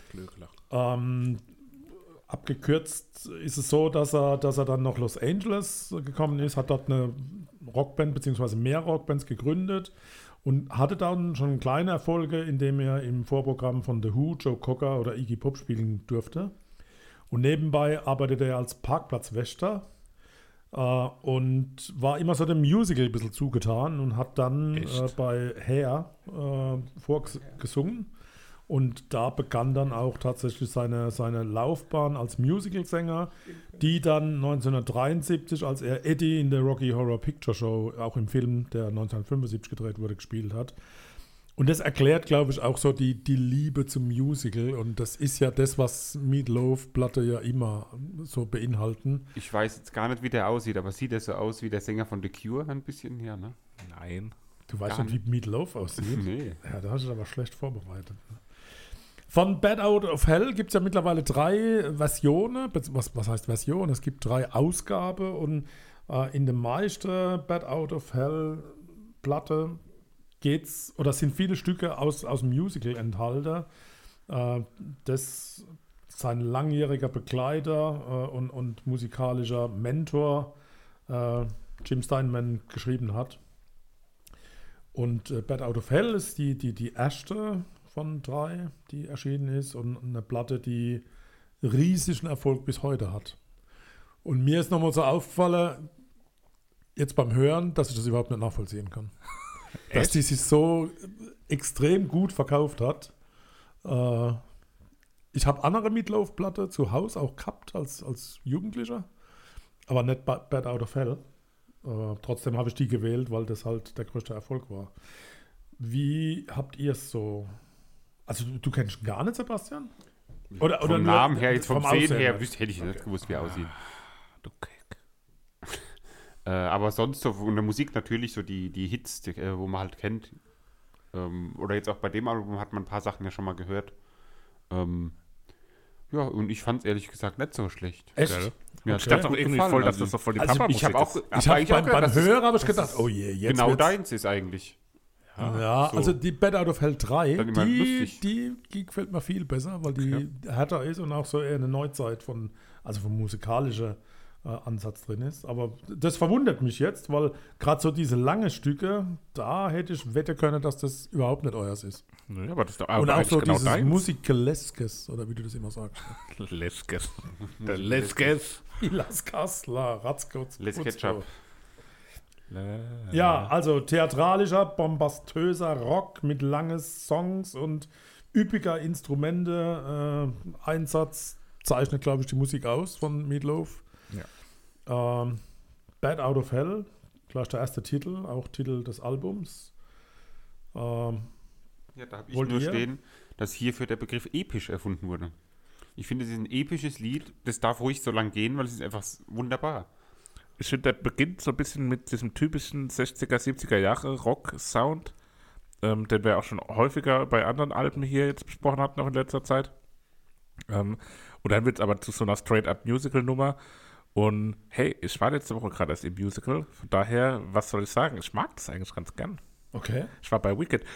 Ähm, abgekürzt ist es so, dass er, dass er dann nach Los Angeles gekommen ist, hat dort eine Rockband bzw. mehr Rockbands gegründet und hatte dann schon kleine Erfolge, indem er im Vorprogramm von The Who, Joe Cocker oder Iggy Pop spielen durfte. Und nebenbei arbeitete er als Parkplatzwächter Uh, und war immer so dem Musical ein bisschen zugetan und hat dann äh, bei Hair äh, vorgesungen. Und da begann dann auch tatsächlich seine, seine Laufbahn als Musicalsänger, die dann neunzehnhundertdreiundsiebzig, als er Eddie in der Rocky Horror Picture Show, auch im Film, der neunzehnhundertfünfundsiebzig gedreht wurde, gespielt hat. Und das erklärt, glaube ich, auch so die, die Liebe zum Musical. Und das ist ja das, was Meat Loaf Platte ja immer so beinhalten. Ich weiß jetzt gar nicht, wie der aussieht, aber sieht er so aus wie der Sänger von The Cure ein bisschen? Ja, ne? Nein. Du weißt Gar nicht, wie Meat Loaf aussieht? Nee. Ja, da hast du aber schlecht vorbereitet. Von Bad Out of Hell gibt es ja mittlerweile drei Versionen. Was, was heißt Version? Es gibt drei Ausgaben und äh, in der meisten Bad Out of Hell Platte geht's, oder sind viele Stücke aus, aus dem Musical enthalten, äh, das sein langjähriger Begleiter äh, und, und musikalischer Mentor äh, Jim Steinman geschrieben hat. Und äh, Bad Out of Hell ist die, die, die erste von drei, die erschienen ist und eine Platte, die riesigen Erfolg bis heute hat. Und mir ist nochmal so aufgefallen, jetzt beim Hören, dass ich das überhaupt nicht nachvollziehen kann. Dass Echt? die sich so extrem gut verkauft hat. Äh, ich habe andere Meat Loaf Platte zu Hause auch gehabt als, als Jugendlicher, aber nicht Bad, Bad Out of Hell. Äh, trotzdem habe ich die gewählt, weil das halt der größte Erfolg war. Wie habt ihr es so? Also du, du kennst ihn gar nicht, Sebastian? Oder, Vom oder nur Namen her, jetzt vom, Sehen Aussehen her, her? wüsste, hätte ich nicht gewusst, wie er aussieht. Du Keck. Äh, aber sonst so von der Musik natürlich so die, die Hits, die, äh, wo man halt kennt. Ähm, oder jetzt auch bei dem Album hat man ein paar Sachen ja schon mal gehört. Ähm, ja, und ich fand es ehrlich gesagt nicht so schlecht. Echt? Gell? Mir Ich hat's dachte gut auch irgendwie gefallen, voll, dass also- das doch voll die Also ich Papa-Musik Ich habe auch, ist. hab Ich habe eigentlich beim, auch gedacht, beim dass es- Hören habe ich dass gedacht, es oh je, jetzt genau wird's- deins ist eigentlich. Ja, so. also die Bad Out of Hell drei, Dann immer die, lustig. die, die gefällt mir viel besser, weil die härter ist und auch so eher eine Neuzeit von, also vom musikalischen äh, Ansatz drin ist. Aber das verwundert mich jetzt, weil gerade so diese lange Stücke, da hätte ich wetten können, dass das überhaupt nicht euers ist. Ja, aber das ist doch und aber auch eigentlich so genau dieses deins. Musikaleskes, oder wie du das immer sagst. Leskes. Der Leskes. Las Kassler, Ratzkotz. Les Putzko. Ketchup. Ja, also theatralischer, bombastöser Rock mit langen Songs und üppiger Instrumente. Äh, Einsatz zeichnet, glaube ich, die Musik aus von Meat Loaf. Ähm, Bad Out of Hell, gleich der erste Titel, auch Titel des Albums. Ähm, Ja, da habe ich Wollt nur ihr? stehen, dass hierfür der Begriff episch erfunden wurde. Ich finde, es ist ein episches Lied, das darf ruhig so lang gehen, weil es ist einfach s- wunderbar. Ich finde, der beginnt so ein bisschen mit diesem typischen sechziger, siebziger Jahre Rock-Sound, ähm, den wir auch schon häufiger bei anderen Alben hier jetzt besprochen hatten, noch in letzter Zeit. Ähm, und dann wird es aber zu so einer Straight-Up-Musical-Nummer. Und hey, ich war letzte Woche gerade erst im Musical, von daher, was soll ich sagen? Ich mag das eigentlich ganz gern. okay. Ich war bei Wicked.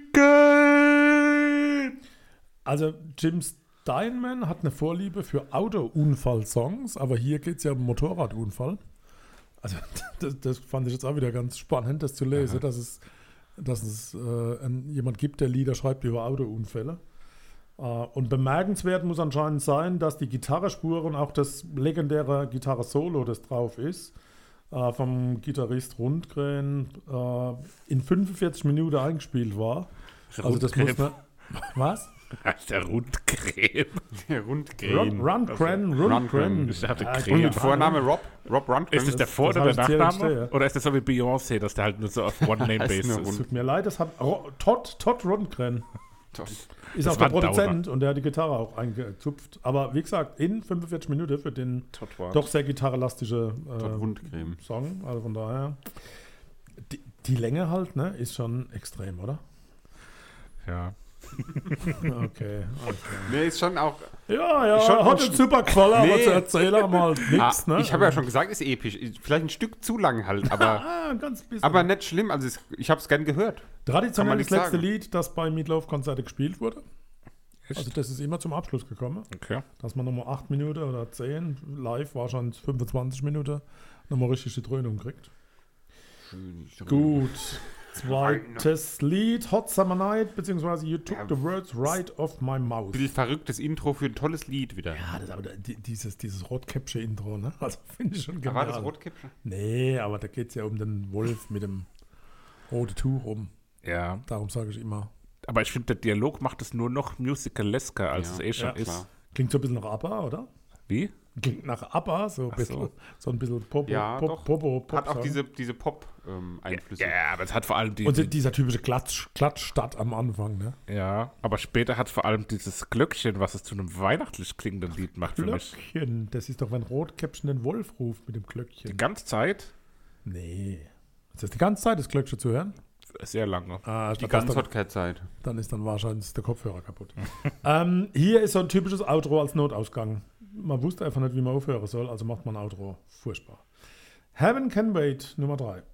Wicked! Also Jim Steinman hat eine Vorliebe für Autounfall-Songs, aber hier geht es ja um Motorradunfall. Also das, das fand ich jetzt auch wieder ganz spannend, das zu lesen, dass es, dass es äh, ein, jemand gibt, der Lieder schreibt über Autounfälle. Äh, und bemerkenswert muss anscheinend sein, dass die Gitarrespur und auch das legendäre Gitarre-Solo, das drauf ist, äh, vom Gitarrist Rundgren äh, in fünfundvierzig Minuten eingespielt war. Also das muss man... Was? Das ist der Rundgren. Der Rundgren. Run, Rundgren, Rundgren. Ich dachte, Ja, Creme. Und mit Vorname Rob. Rob Rundgren. Ist das der das Vor- oder hab der ich jetzt hier Nachname? nicht stehen. Oder ist das so wie Beyoncé, dass der halt nur so auf One-Name-Basis nur ist? Rund. Tut mir leid, das hat oh, Todd, Todd Rundgren. Toll. Ist Das auch der war ein Produzent und der hat die Gitarre auch eingezupft. Aber wie gesagt, in fünfundvierzig Minuten für den Todd Ward. doch sehr gitarrelastige Todd äh, Rundgren. Song. Also von daher. Die, die Länge halt, ne, ist schon extrem, oder? Ja. Okay, okay. Nee, ist schon auch. Ja, ja, Schon hat ein uns super gefallen, aber Nee. zu erzählen haben wir halt Ah, nichts, ne? ich habe ja schon gesagt, ist episch. Vielleicht ein Stück zu lang halt, aber, Ah, ganz bisschen. aber nicht schlimm. Also es, ich habe es gern gehört. Kann Traditionell man das nicht letzte sagen. Lied, das bei Meatloaf-Konzerte gespielt wurde. Echt? Also das ist immer zum Abschluss gekommen. Okay. Dass man nochmal acht Minuten oder zehn, live wahrscheinlich fünfundzwanzig Minuten, nochmal richtig die Dröhnung kriegt. Gut. Zweites Lied, Hot Summer Night, beziehungsweise You Took Ja, the Words Right Off My Mouth. Bisschen verrücktes Intro für ein tolles Lied wieder. Ja, das, aber die, dieses, dieses Rotkäppchen-Intro, ne? Also finde ich schon Da war genial. das Rotkäppchen? Nee, aber da geht es ja um den Wolf mit dem roten Tuch rum. Ja. Darum sage ich immer. Aber ich finde, der Dialog macht es nur noch musicalesker, als Ja. es eh schon Ja, ist. klar. Klingt so ein bisschen nach ABBA, oder? Wie? Klingt nach ABBA, so ein Ach bisschen, so. so ein bisschen Popo, Ja, Pop, doch. Popo, Pop Hat auch Song. diese, diese Pop-Einflüsse. Ja, aber es hat vor allem die, Und die dieser typische Klatsch, Klatschstadt am Anfang, ne? ja, aber später hat vor allem dieses Glöckchen, was es zu einem weihnachtlich klingenden Lied macht für mich. Glöckchen, das ist doch, wenn Rotkäppchen den Wolf ruft mit dem Die Glöckchen. ganze Zeit, Nee. Ist das die ganze Zeit das Glöckchen zu hören? sehr lange. Ah, Die das ganze dann, Podcast-Zeit. dann ist dann wahrscheinlich der Kopfhörer kaputt. ähm, hier ist so ein typisches Outro als Notausgang. Man wusste einfach nicht, wie man aufhören soll, also macht man ein Outro. Furchtbar. Heaven Can Wait, Nummer drei.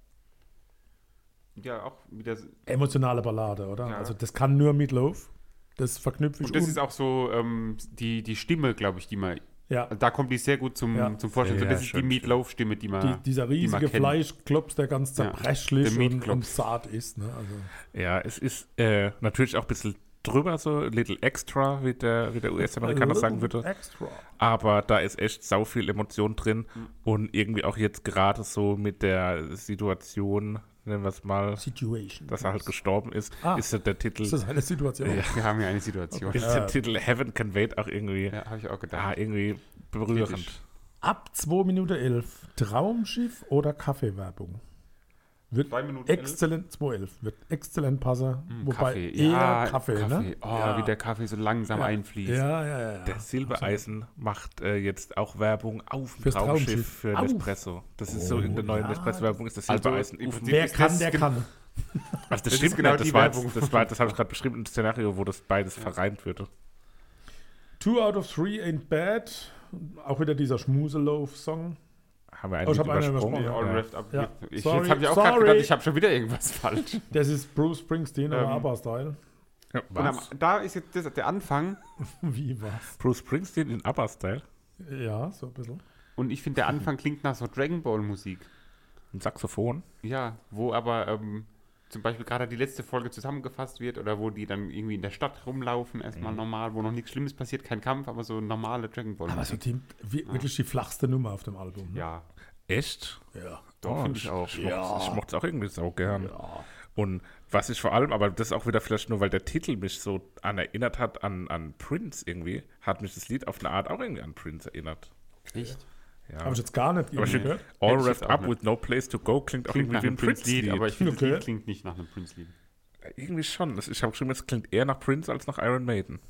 Ja, auch wieder. Emotionale Ballade, oder? Ja. Also das kann nur Meatloaf. Das verknüpfe ich. Und das un- ist auch so ähm, die, die Stimme, glaube ich, die man. ja, Da kommt die sehr gut zum, Ja. zum Vorstellen. So, Sehr das ist die schön. Meatloaf-Stimme, die man. die, dieser riesige man kennt. Fleischklops, der ganz Ja, zerbrechlich der und, Meatklops. und zart ist. Ne? Also, Ja, es ist äh, natürlich auch ein bisschen drüber, so little extra, wie der, wie der U S-Amerikaner sagen würde. Extra. Aber da ist echt sau viel Emotion drin und irgendwie auch jetzt gerade so mit der Situation, nennen wir es mal, Situation. dass er halt gestorben ist, Ah. ist ja der Titel, Ist das eine Situation? Ja. Wir haben ja eine Situation. ist Ja. der Titel Heaven Can Wait auch irgendwie, Ja, habe ich auch ah, gedacht. irgendwie berührend. Kritisch. Ab zwei Minuten elf. Traumschiff oder Kaffeewerbung? Wird Zwei Minuten exzellent, zwei elf. Wird exzellent passen. wobei Kaffee. eher Ja, Kaffee, ne? Oh, Ja. wie der Kaffee so langsam Ja. einfließt. Ja, ja, ja. ja. Der Silbereisen macht äh, jetzt auch Werbung auf dem Fürs Traumschiff, Traumschiff. für Auf. Nespresso. Das ist so Oh, in der neuen ja. Nespresso-Werbung ist das Also, Silbereisen im auf dem Prinzip Wer ist kann, das der gen- kann. Also das, Das stimmt ist genau nicht, das, die war Werbung. jetzt, das, war, das habe ich gerade beschrieben, ein Szenario, wo das beides vereint würde. Two out of three ain't bad. Auch wieder dieser Schmuseloaf-Song. Haben wir einen Oh, ich Lied hab einen übersprungen? übersprungen. All Ja. wrapped up. Ja. Ich, Sorry, jetzt habe ich auch gerade sorry. gedacht, ich habe schon wieder irgendwas falsch. Das ist Bruce Springsteen oder Ähm, ABBA-Style. Ja, Und am, was? da ist jetzt das, der Anfang. Wie was? Bruce Springsteen in ABBA-Style? Ja, so ein bisschen. Und ich finde, der Anfang klingt nach so Dragon Ball Musik. Ein Saxophon? Ja, wo aber ähm, zum Beispiel gerade die letzte Folge zusammengefasst wird oder wo die dann irgendwie in der Stadt rumlaufen, erstmal normal, wo noch nichts Schlimmes passiert, kein Kampf, aber so normale Dragon Ball Aber so Musik. die, wie, wirklich die flachste Nummer auf dem Album. Ne? Ja, Echt? Ja. doch, Oh, finde ich auch. Ich mochte Ja. ich mochte es auch irgendwie sau gern. Ja. Und was ich vor allem, aber das ist auch wieder vielleicht nur, weil der Titel mich so an erinnert hat, an, an Prince irgendwie, hat mich das Lied auf eine Art auch irgendwie an Prince erinnert. Echt? Ja. Habe ich jetzt gar nicht aber ich gehört. finde, All Hätte ich Wrapped jetzt auch Up nicht. with No Place to Go klingt auch Klingt irgendwie nach wie ein einem Prince-Lied, Prince-Lied. aber ich finde, das Okay. Lied klingt nicht nach einem Prince-Lied. Irgendwie schon. Das- Ich habe geschrieben, es klingt eher nach Prince als nach Iron Maiden.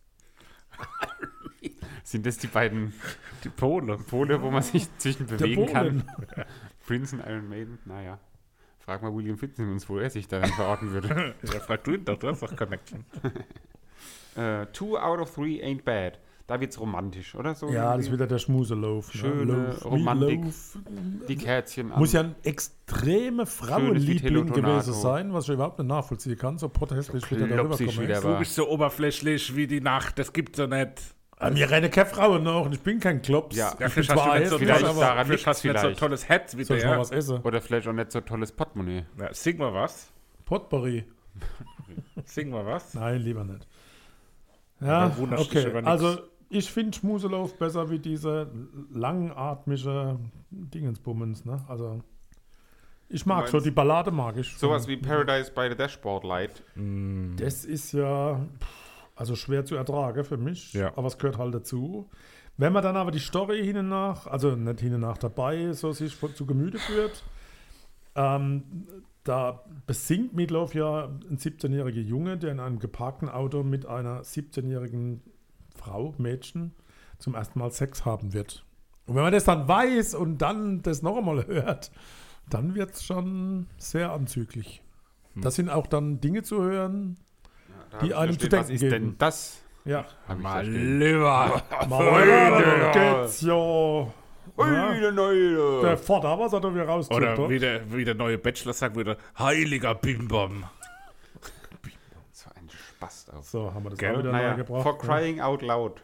Sind das die beiden Die Pole. Pole, wo man sich zwischen bewegen Polen. kann? Prince und Iron Maiden? Naja. Frag mal William Fitzsimmons, wo er sich da dann verorten würde. Ja, frag du ihn doch, du hast doch Connection. äh, two out of three ain't bad. Da wird's romantisch, oder so? Ja, das ist irgendwie? wieder der Schmuseloaf. Ne? Schöne Loaf, Romantik. Meatloaf. Die Kerzchen an. Muss ja ein extreme Frauenliebling Telotonato. gewesen sein, was ich überhaupt nicht nachvollziehen kann. So protestlich wieder darüber klopsig kommen. wieder Du war. bist so oberflächlich wie die Nacht, das gibt's doch nicht. Ah, mir rennen keine Frauen noch und ich bin kein Klops. Ja. ich Ja, bin vielleicht hast du zwar nicht so, hässlich, vielleicht tolles, aber daran vielleicht hast du nicht so vielleicht. tolles Hat wie soll ich mal der. was essen? Oder vielleicht auch nicht so tolles Portemonnaie. Ja, sing mal was. Potpourri. Sing mal was. Nein, lieber nicht. Ja, Ja, wunderst dich okay. über nix. Also ich finde Schmuseloaf besser wie diese langatmige Dingensbummens. Ne? Also ich mag Du so, meinst die Ballade mag ich. Sowas wie Paradise by the Dashboard Light. Das ist ja, Also schwer zu ertragen für mich, Ja. aber es gehört halt dazu. Wenn man dann aber die Story hinten nach, also nicht hinten nach dabei, so sich von- zu Gemüte führt, ähm, da besingt Meatloaf ja ein siebzehnjähriger Junge, der in einem geparkten Auto mit einer siebzehnjährigen Frau, Mädchen, zum ersten Mal Sex haben wird. Und wenn man das dann weiß und dann das noch einmal hört, dann wird es schon sehr anzüglich. Das sind auch dann Dinge zu hören, Da die hab ich einem da zu stehen, was denken ist geben. denn das? ja. Hab ich da Mal stehen. lieber. Mal geht's ja. ja. Ui, neue. Der Vater, was hat er wieder rausgezogen? Oder wie der, wie der neue Bachelor sagt, wieder heiliger Bimbom. So ein Spaß auf. So, haben wir das Gell? auch wieder neu Naja, gebracht. for crying out loud.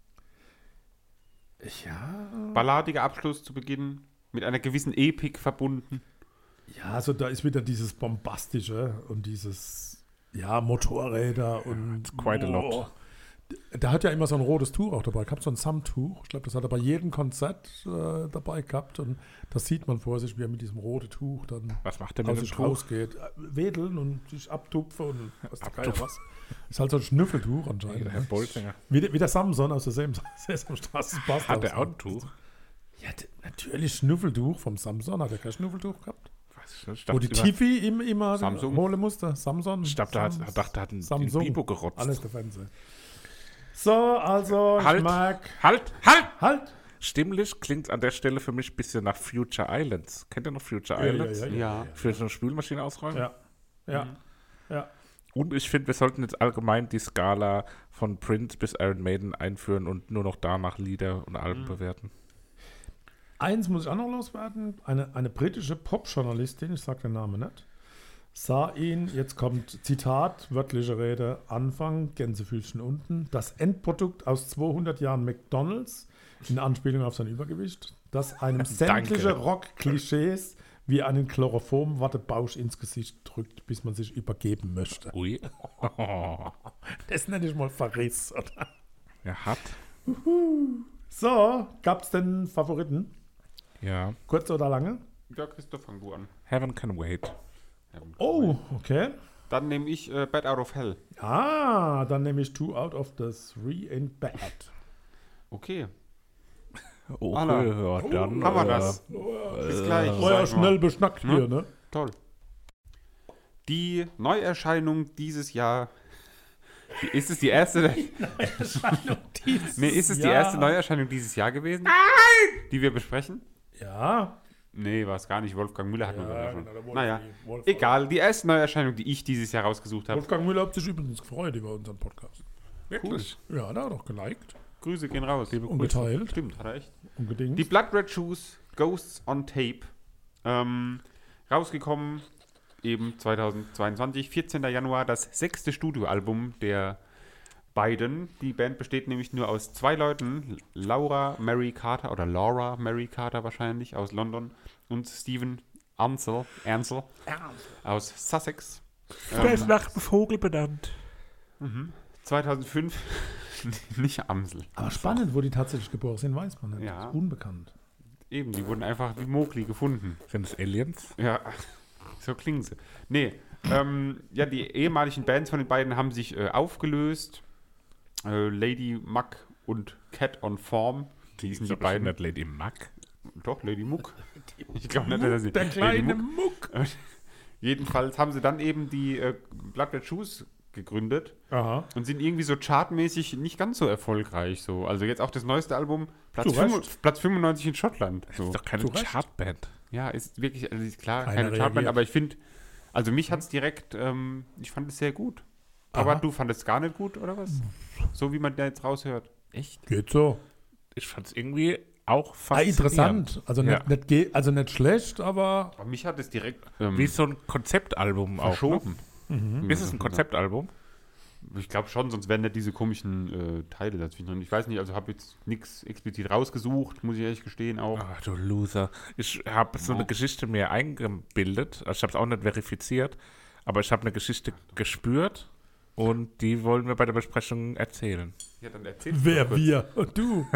Ja. Balladiger Abschluss zu Beginn, mit einer gewissen Epik verbunden. Ja, also da ist wieder dieses Bombastische und dieses, ja, Motorräder und. quite a lot. Der hat ja immer so ein rotes Tuch auch dabei gehabt, so ein Samttuch. Ich glaube, das hat er bei jedem Konzert äh, dabei gehabt. Und das sieht man vor sich, wie er mit diesem roten Tuch dann Was macht der aus mit dem sich Tuch? rausgeht. Äh, Wedeln und sich abtupfen und was der Geier Abtupfen. was. Ist halt so ein Schnüffeltuch anscheinend. Herr Bolzinger. Wie, der- wie der Samson aus der Sem- Sesamstraße passt. Hat auch der so. auch ein Tuch? Ja, d- natürlich Schnüffeltuch vom Samson. Hat er kein Schnüffeltuch gehabt? Weiß ich nicht. Ich Wo die dachte immer- Tiffy ihm immer Samsung? holen musste. Samson. Ich dachte, er Sam- hat, dachte, er hat einen, Samsung. einen Bibo gerotzt. Alles der Fernseher. So, also, ich Halt. mag. Halt, halt! Halt! Stimmlich klingt an der Stelle für mich ein bisschen nach Future Islands. Kennt ihr noch Future Ja, ja, Islands? ja, ja. Ja. Für so eine Spülmaschine ausräumen? Ja. Ja. Ja. Und ich finde, wir sollten jetzt allgemein die Skala von Prince bis Iron Maiden einführen und nur noch danach Lieder und Alben bewerten. Eins muss ich auch noch loswerden. Eine, eine britische Pop-Journalistin, ich sage den Namen nicht, sah ihn, jetzt kommt Zitat, wörtliche Rede, Anfang, Gänsefüßchen unten, das Endprodukt aus zweihundert Jahren McDonalds, in Anspielung auf sein Übergewicht, das einem sämtliche Danke. Rock-Klischees wie einen Chloroform-Wattebausch ins Gesicht drückt, bis man sich übergeben möchte. Ui. Das nenne ich mal Verriss, oder? Er hat. So, gab's denn Favoriten? Ja. Kurz oder lange? Ja, Christoph, fang du an. Heaven Can Wait. Oh, okay. Dann nehme ich äh, Bad Out of Hell. Ah, dann nehme ich Two Out of the Three ain't bad. Okay, Oh, Anna. ja, dann. haben wir äh, das. Bis gleich. War ja sagen wir. schnell beschnackt Hm? hier, ne? Toll. Die Neuerscheinung dieses Jahr. Die- Ist es die erste? Nee, ist es die Jahr. erste Neuerscheinung dieses Jahr gewesen? Nein! Die wir besprechen? Ja. Nee, war es gar nicht. Wolfgang Müller hat Ja, nur ja, schon. genau, der Wolfi- Naja, Wolf- egal. Die erste Neuerscheinung, die ich dieses Jahr rausgesucht habe. Wolfgang Müller hat sich übrigens gefreut über unseren Podcast. Wirklich? Ja, da hat er doch geliked Grüße gehen raus. und geteilt. Stimmt, hat er echt. Unbedingt. Die Blood Red Shoes Ghosts on Tape. Ähm, rausgekommen eben zweitausendzweiundzwanzig, vierzehnten Januar, das sechste Studioalbum der beiden. Die Band besteht nämlich nur aus zwei Leuten, Laura Mary Carter oder Laura Mary Carter wahrscheinlich aus London und Stephen Ansel, Ansel aus Sussex. Der ist Ähm, nach einem Vogel benannt. zweitausendfünf, nicht Amsel. Aber spannend, wo die tatsächlich geboren sind, weiß man nicht. Ja. Ist unbekannt. Eben, die wurden einfach wie Mowgli gefunden. Sind es Aliens? Ja, so klingen sie. Nee, ähm, ja, die ehemaligen Bands von den beiden haben sich äh, aufgelöst. Äh, Lady Muck und Cat on Form. Die sind die beiden. Nicht Lady Mack. Doch, Lady Muck. Ich glaube nicht, dass sie Der Lady kleine Muck. Muck. Jedenfalls haben sie dann eben die äh, Blood Red Shoes gegründet Aha. und sind irgendwie so chartmäßig nicht ganz so erfolgreich. So. Also jetzt auch das neueste Album, Platz, Zu Recht. fünf, Platz fünfundneunzig in Schottland. Das So. ist doch keine Zu Recht. Chartband. Ja, ist wirklich, also ist klar, Keiner keine Chartband, reagiert. aber ich finde, also mich hat es direkt, ähm, ich fand es sehr gut. Aber Aha. du fandest es gar nicht gut, oder was? So wie man da jetzt raushört. Echt? Geht so. Ich fand es irgendwie auch Ah, faszinierend. interessant. Also, Ja. nicht, nicht, ge- also nicht schlecht, aber Aber mich hat es direkt ähm, Wie so ein Konzeptalbum auch. Ne? verschoben. Ist es ein Konzeptalbum? Ich glaube schon, sonst wären nicht diese komischen äh, Teile dazwischen drin. Ich weiß nicht, also habe jetzt nichts explizit rausgesucht, muss ich ehrlich gestehen auch. Ach du Loser. Ich habe so Ja. eine Geschichte mir eingebildet. Also ich habe es auch nicht verifiziert, aber ich habe eine Geschichte gespürt und die wollen wir bei der Besprechung erzählen. Ja, dann erzähl wer doch kurz. wir? Und du.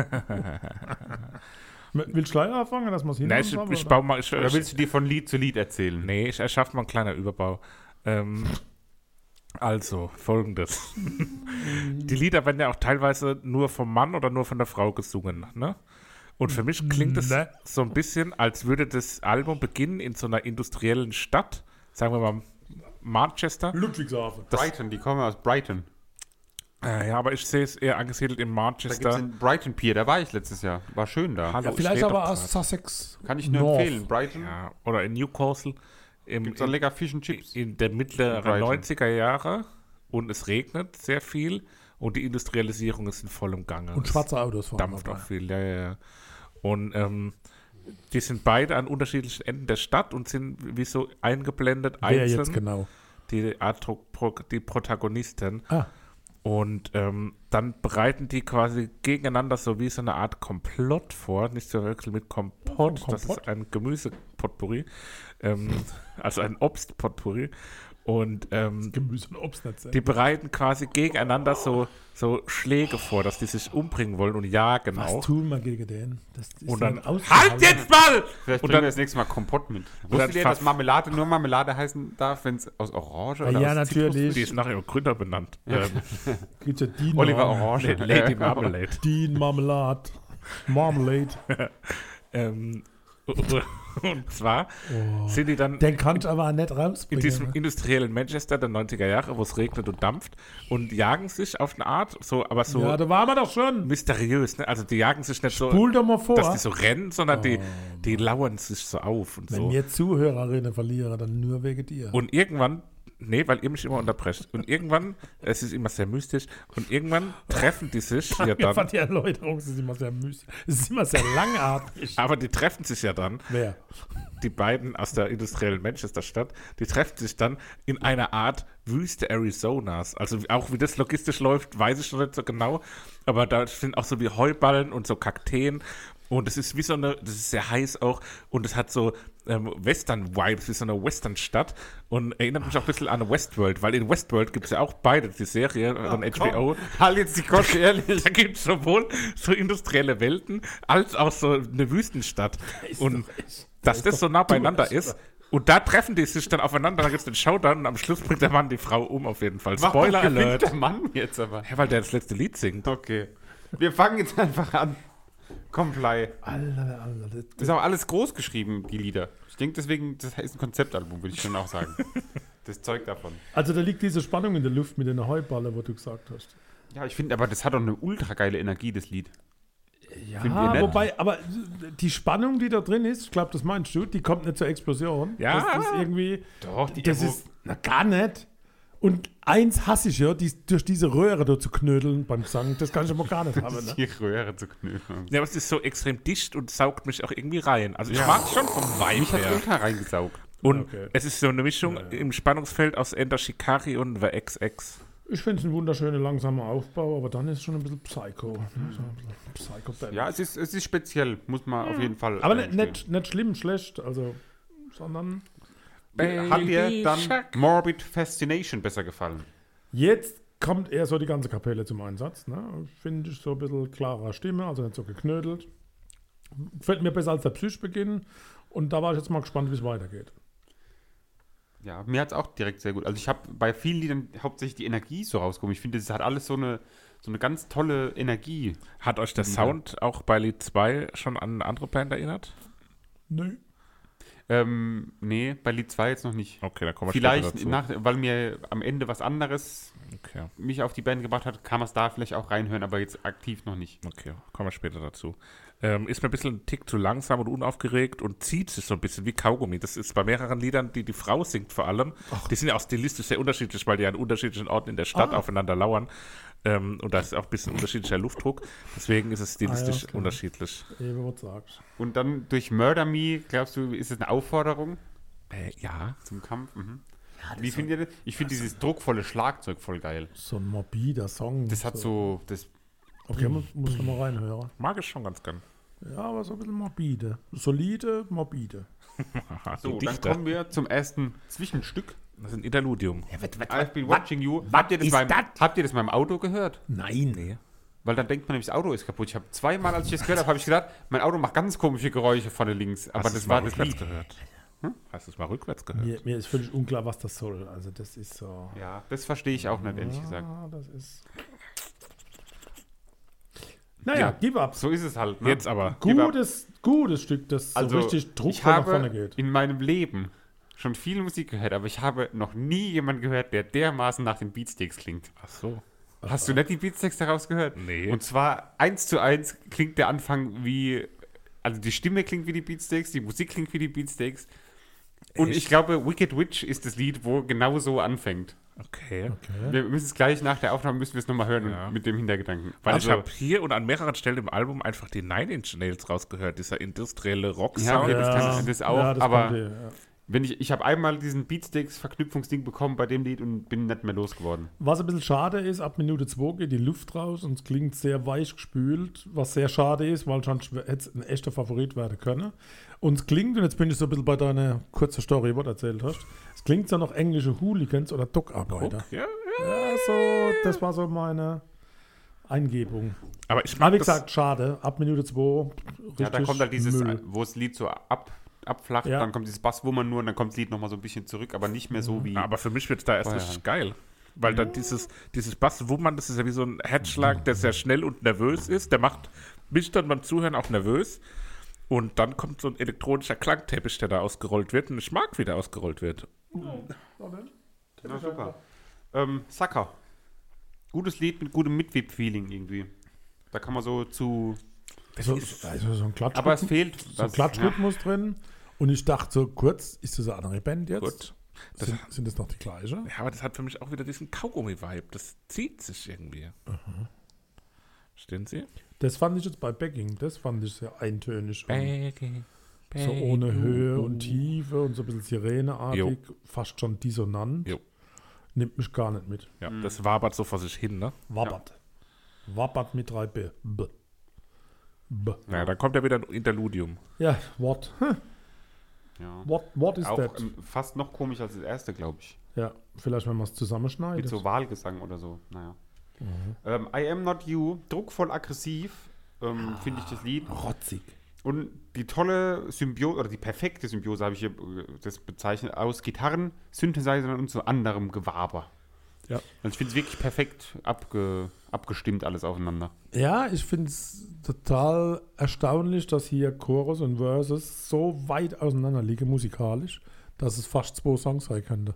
Willst du gleich anfangen, dass wir es Nein, ich, hinhaben? ich baue mal. Ich, Oder ich, willst du dir von Lied zu Lied erzählen? nee, ich erschaffe mal einen kleinen Überbau. Ähm, Also, folgendes. Die Lieder werden ja auch teilweise nur vom Mann oder nur von der Frau gesungen, ne? Und für mich klingt es Ne. so ein bisschen, als würde das Album beginnen in so einer industriellen Stadt, sagen wir mal Manchester. Ludwigshafen. Brighton, die kommen aus Brighton. Äh, ja, aber ich sehe es eher angesiedelt in Da gibt es Manchester. den Brighton Pier, da war ich letztes Jahr. War schön da. Hallo, Ja, ich vielleicht rede aber doch aus grad. Sussex. Kann ich nur North. empfehlen. Brighton. Ja, oder in Newcastle. Im, Gibt es auch lecker Fish and Chips. in der mittleren Brighton. neunziger Jahre und es regnet sehr viel und die Industrialisierung ist in vollem Gange. Und Es schwarze Autos fahren dampft dabei. auch viel, ja, ja, ja. Und ähm, die sind beide an unterschiedlichen Enden der Stadt und sind wie so eingeblendet, Wer einzeln, jetzt genau? die, Atro- Pro- die Protagonisten. Ah, Und ähm, dann bereiten die quasi gegeneinander so wie so eine Art Komplott vor, nicht zu verwechseln mit Kompott, Oh, das Kompott. ist ein Gemüsepotpourri, ähm, also ein Obstpotpourri. Und ähm, Gemüse und Obst nicht sehr. die bereiten quasi gegeneinander so, so Schläge vor, dass die sich umbringen wollen und jagen Was auch. tun wir gegen den? Das ist Und dann, ausgehalten. halt jetzt mal! Vielleicht Und bringen dann- wir das nächste Mal Kompott mit. dann Wusstet ihr, dass fast- Marmelade nur Marmelade heißen darf, wenn es aus Orange Ja, oder ja, aus natürlich. Die ist nach ihrem Gründer benannt. Ähm, Gibt's ja Dean Oliver Marm- Orange. Lady Marmalade. Dean Marmelade. Marmalade. ähm, und zwar sind die dann Den kann ich aber auch nicht in rausbringen. diesem ne? industriellen Manchester der neunziger Jahre, wo es regnet und dampft und jagen sich auf eine Art, so, aber so Ja, da waren wir doch schon. mysteriös. Ne? Also die jagen sich nicht so, Spul doch mal vor. dass die so rennen, sondern die, die lauern sich so auf und Wenn so. wir Zuhörerinnen verlieren, dann nur wegen dir. Und irgendwann, nee, weil ihr mich immer unterbrecht. Und irgendwann, es ist immer sehr mystisch, und irgendwann treffen die sich ja Ja, dann, fand die Erläuterung, es ist immer sehr mystisch. Es ist immer sehr langatmig. aber die treffen sich ja dann, Wer? die beiden aus der industriellen Manchester-Stadt, die treffen sich dann in einer Art Wüste Arizonas. Also auch wie das logistisch läuft, weiß ich noch nicht so genau, aber da sind auch so wie Heuballen und so Kakteen. Und es ist wie so eine, das ist sehr heiß auch und es hat so ähm, Western-Vibes, wie so eine Western-Stadt und erinnert mich auch ein bisschen an Westworld, weil in Westworld gibt es ja auch beide, die Serie von H B O. Halt jetzt die Kosche, ehrlich. Da gibt es sowohl so industrielle Welten als auch so eine Wüstenstadt. Und dass das so nah beieinander ist. Und da treffen die sich dann aufeinander, da gibt es den Showdown und am Schluss bringt der Mann die Frau um auf jeden Fall. Spoiler Warum gewinnt Alert. der Mann jetzt aber. Ja, weil der das letzte Lied singt. Okay. Wir fangen jetzt einfach an. Comply. Alter, Alter. Das, Das ist auch alles groß geschrieben, die Lieder. Ich denke deswegen, das ist ein Konzeptalbum, würde ich schon auch sagen. Das Zeug davon. also da liegt diese Spannung in der Luft mit den Heuballen, wo du gesagt hast. Ja, ich finde, aber das hat doch eine ultra geile Energie, das Lied. Ja, Findet ihr nicht? wobei, aber die Spannung, die da drin ist, ich glaube, das meinst du, die kommt nicht zur Explosion. Ja. Das ist irgendwie, Doch, die das ist, na gar nicht. Und eins hasse ich ja, die, durch diese Röhre da zu knödeln beim Gesang, das kann ich aber gar nicht haben. Ne? die Röhre zu knüllen. Ja, aber es ist so extrem dicht und saugt mich auch irgendwie rein. Also ich mag es schon vom Vibe Mich hat her. ultra reingesaugt. Und Okay. es ist so eine Mischung Ja, ja. im Spannungsfeld aus Ender Shikari und The X X. Ich finde es ein wunderschöner, langsamer Aufbau, aber dann ist es schon ein bisschen Psycho. Ne? So ein bisschen Psycho Ja, es ist, es ist speziell, muss man auf jeden Fall. aber äh, nicht, nicht, nicht schlimm, schlecht, also, sondern Hat dir Baby dann Shark. Morbid Fascination besser gefallen? jetzt kommt eher so die ganze Kapelle zum Einsatz. Ne? Finde ich so ein bisschen klarer Stimme, also nicht so geknödelt. Gefällt mir besser als der Psychbeginn und da war ich jetzt mal gespannt, wie es weitergeht. Ja, mir hat es auch direkt sehr gut. Also ich habe bei vielen Liedern hauptsächlich die Energie so rausgekommen. Ich finde, es hat alles so eine, so eine ganz tolle Energie. Hat euch der Ja. Sound auch bei Lied zwei schon an eine andere Band erinnert? Nö. Ähm, nee, bei Lied zwei jetzt noch nicht. Okay, dann kommen wir Vielleicht, später dazu. nach, weil mir am Ende was anderes Okay, mich auf die Band gebracht hat, kann man es da vielleicht auch reinhören, aber jetzt aktiv noch nicht. okay, kommen wir später dazu. Ähm, ist mir ein bisschen ein Tick zu langsam und unaufgeregt und zieht sich so ein bisschen wie Kaugummi. Das ist bei mehreren Liedern, die die Frau singt vor allem. Die sind ja auch stilistisch sehr unterschiedlich, weil die an unterschiedlichen Orten in der Stadt Ah. aufeinander lauern. Ähm, und da ist auch ein bisschen unterschiedlicher Luftdruck. Deswegen ist es stilistisch Ah, okay. unterschiedlich. Eben, was du sagst. Und dann durch Murder Me, glaubst du, ist es eine Aufforderung Äh, ja. zum Kampf? Mhm. Wie findet ihr das? Ich finde dieses druckvolle Schlagzeug voll geil. So ein morbider Song. Das hat so, das Okay, muss, muss noch mal reinhören. Mag ich schon ganz gern. Ja, aber so ein bisschen morbide. Solide, morbide. Aha, So, die dann Dichter. kommen wir zum ersten Zwischenstück. Das ist ein Interludium. I've been watching you. Habt ihr, das ist beim, das? habt ihr das beim Auto gehört? Nein. Nee. Weil dann denkt man nämlich, das Auto ist kaputt. Ich habe zweimal, als ich das gehört habe, habe ich gedacht, mein Auto macht ganz komische Geräusche vorne links. Aber Hast das du's war mal das rückwärts Lied. gehört. Hast du es mal rückwärts gehört? Mir, mir ist völlig unklar, was das soll. Also das ist so... Ja, das verstehe ich auch nicht, ehrlich gesagt. Ja, das ist... Naja, Ja. Give Up. So ist es halt. Ne? Jetzt aber. Gutes, gutes Stück, das Also, so richtig Druck ich nach vorne habe geht. in meinem Leben schon viel Musik gehört, aber ich habe noch nie jemanden gehört, der dermaßen nach den Beatsteaks klingt. Ach so. Hast du nicht die Beatsteaks daraus gehört? Nee. Und zwar eins zu eins klingt der Anfang wie, also die Stimme klingt wie die Beatsteaks, die Musik klingt wie die Beatsteaks. Und Echt? ich glaube, Wicked Witch ist das Lied, wo genau so anfängt. Okay. Okay. Wir müssen es gleich nach der Aufnahme müssen wir es nochmal hören Ja. mit dem Hintergedanken. Weil also, ich habe hier und an mehreren Stellen im Album einfach die Nine Inch Nails rausgehört, dieser industrielle Ja, Rock-Sound. okay, das kann ich das auch, ja, das aber kommt hier, ja. wenn ich, ich habe einmal diesen Beatsteaks-Verknüpfungsding bekommen bei dem Lied und bin nicht mehr losgeworden. Was ein bisschen schade ist, ab Minute zwei geht die Luft raus und es klingt sehr weich gespült, was sehr schade ist, weil sonst hätte es ein echter Favorit werden können. Und es klingt, und jetzt bin ich so ein bisschen bei deiner kurzen Story, was du erzählt hast, es klingt so nach englische Hooligans oder Dockarbeiter. Ja, Ja, so, das war so meine Eingebung. aber ich Aber mag wie das, gesagt, schade, ab Minute zwei Ja, da kommt halt dieses, Müll. wo das Lied so ab, abflacht, Ja. dann kommt dieses Basswummern nur und dann kommt das Lied nochmal so ein bisschen zurück, aber nicht mehr so wie. aber für mich wird es da erst Vorher. richtig geil. Weil dann dieses, dieses Basswummern, das ist ja wie so ein Herzschlag, der sehr schnell und nervös ist. Der macht mich dann beim Zuhören auch nervös. Und dann kommt so ein elektronischer Klangteppich, der da ausgerollt wird. Und ich mag, wie der ausgerollt wird. Na, super. Ähm, Sucker. Gutes Lied mit gutem Mitwip-Feeling irgendwie. Da kann man so zu. So, also so ein Klatschrhythmus, Aber es fehlt. so ein Klatschrhythmus drin. Und ich dachte so kurz, ist das eine andere Band jetzt? Gut. Das, Sind, sind das noch die gleiche? ja, aber das hat für mich auch wieder diesen Kaugummi-Vibe. Das zieht sich irgendwie. Stehen Sie? Das fand ich jetzt bei Backing, das fand ich sehr eintönig. Und Begging, so ohne Höhe und Tiefe und so ein bisschen Sireneartig, fast schon dissonant. Jo. Nimmt mich gar nicht mit. Ja, das wabert so vor sich hin, ne? Wabbert. Wabbert mit drei B. B. B. Ja, dann kommt ja wieder ein Interludium. Ja, what? Hm, Ja. What, what is Auch that? ähm, fast noch komisch als das erste, glaube ich. Ja, vielleicht, wenn man es zusammenschneidet. Mit so Wahlgesang oder so. Naja. Ähm, I Am Not You, druckvoll aggressiv, ähm, finde ich das Lied. Rotzig. Und die tolle Symbiose, oder die perfekte Symbiose, habe ich hier äh, das bezeichnet, aus Gitarren, Synthesizern und so anderem Gewaber. Ja. Also ich finde es wirklich perfekt abge, abgestimmt alles aufeinander. Ja, ich finde es total erstaunlich, dass hier Chorus und Verses so weit auseinander liegen musikalisch, dass es fast zwei Songs sein könnte.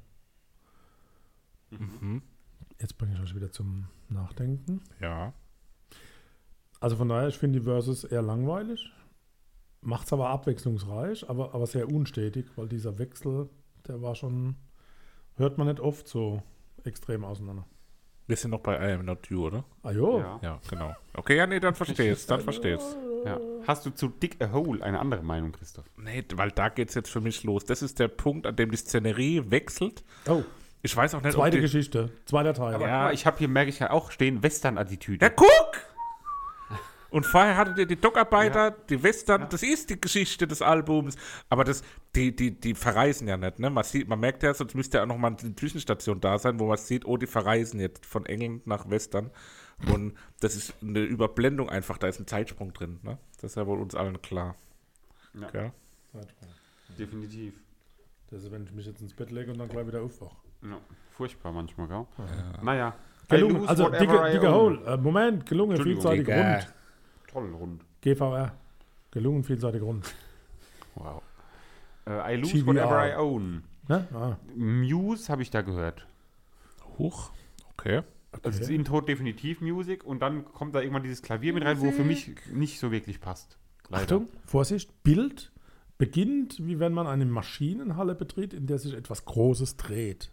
Mhm. Jetzt bringe ich euch wieder zum Nachdenken. Ja. Also von daher, ich finde die Verses eher langweilig, macht es aber abwechslungsreich, aber, aber sehr unstetig, weil dieser Wechsel, der war schon, hört man nicht oft so extrem auseinander. Wir sind noch bei I Am Not You, oder? Ah jo, Ja. Ja, genau. Okay, ja, nee, dann verstehst dann verstehst Ja. Hast du zu Dick a Hole eine andere Meinung, Christoph? Nee, weil da geht's jetzt für mich los. Das ist der Punkt, an dem die Szenerie wechselt. oh, Ich weiß auch nicht, zweite ob die, Geschichte, zweiter Teil. Aber Ja. guck mal, ich habe hier, merke ich ja auch, stehen Western-Attitüde. Ja, guck! Und vorher hattet ihr die Dockarbeiter, die Western, das ist die Geschichte des Albums, aber das, die, die, die verreisen ja nicht, ne? Man sieht, man merkt ja, sonst müsste ja auch nochmal eine Zwischenstation da sein, wo man sieht, oh, die verreisen jetzt von England nach Western. Und das ist eine Überblendung einfach, da ist ein Zeitsprung drin, ne? Das ist ja wohl uns allen klar. Ja. Okay. Definitiv. Das ist, wenn ich mich jetzt ins Bett lege und dann gleich wieder aufwache. Ja. Furchtbar manchmal, gell? Naja. I Gelungen, lose also whatever dicke, I dicke own. Hole. Äh, Moment, gelungen, Entschuldigung, vielseitig Digga. rund. Toll rund. G V R. Gelungen, vielseitig rund. Wow. Äh, I lose T V R. whatever I own. Ne? Ah, Muse habe ich da gehört. Huch, okay. Also das Intro definitiv Music und dann kommt da irgendwann dieses Klavier mit rein, wo für mich nicht so wirklich passt. Leider. Achtung, Vorsicht, Bild beginnt, wie wenn man eine Maschinenhalle betritt, in der sich etwas Großes dreht.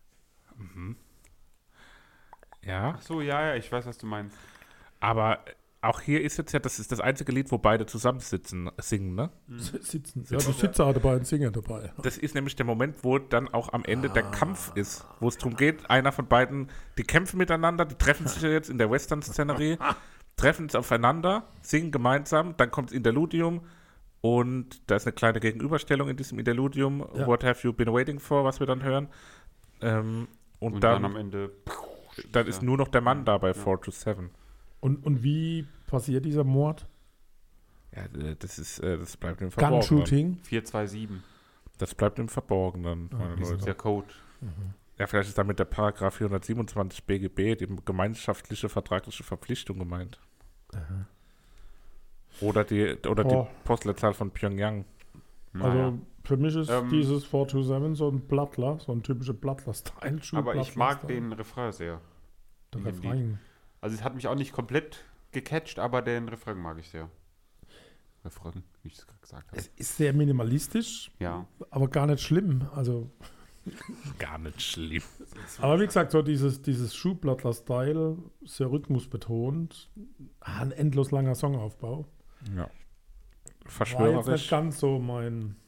Ja, Ach so, ja, ja, ich weiß, was du meinst. aber auch hier ist jetzt ja, das ist das einzige Lied, wo beide zusammensitzen, singen, ne? Sitzen. Ja, die Sitzer auch dabei und Singer dabei. Das ist nämlich der Moment, wo dann auch am Ende der Kampf ist, wo es darum geht, einer von beiden, die kämpfen miteinander, die treffen sich ja jetzt in der Western-Szenerie, treffen sich aufeinander, singen gemeinsam, dann kommt das Interludium und da ist eine kleine Gegenüberstellung in diesem Interludium, Ja. What have you been waiting for, was wir dann hören. Ähm, und, Und dann, dann, am Ende. dann ist nur noch der Mann da bei Ja. four to seven. Und, und wie passiert dieser Mord? Ja, äh, das ist, äh, das bleibt im Verborgenen. Gunshooting. vier zwei sieben. Das bleibt im Verborgenen, meine Das ist Leute. der Code. Ja, vielleicht ist damit der Paragraph vierhundertsiebenundzwanzig B G B, die gemeinschaftliche vertragliche Verpflichtung gemeint. Oder die oder Oh. die Postleitzahl von Pyongyang. Also Naja. für mich ist Ähm, dieses vier zwei sieben so ein Blattler, so ein typischer Blattler-Style. Aber ich mag den Refrain sehr. Der den Lied. Refrain. Also es hat mich auch nicht komplett gecatcht, aber den Refrain mag ich sehr. Refrain, wie ich es gerade gesagt habe. Es ist sehr minimalistisch, Ja. aber gar nicht schlimm. Also, Gar nicht schlimm. aber wie gesagt, so dieses, dieses Schuhblattler-Style, sehr rhythmusbetont, ah, ein endlos langer Songaufbau. Ja. War jetzt nicht Verschwörerisch. ganz so mein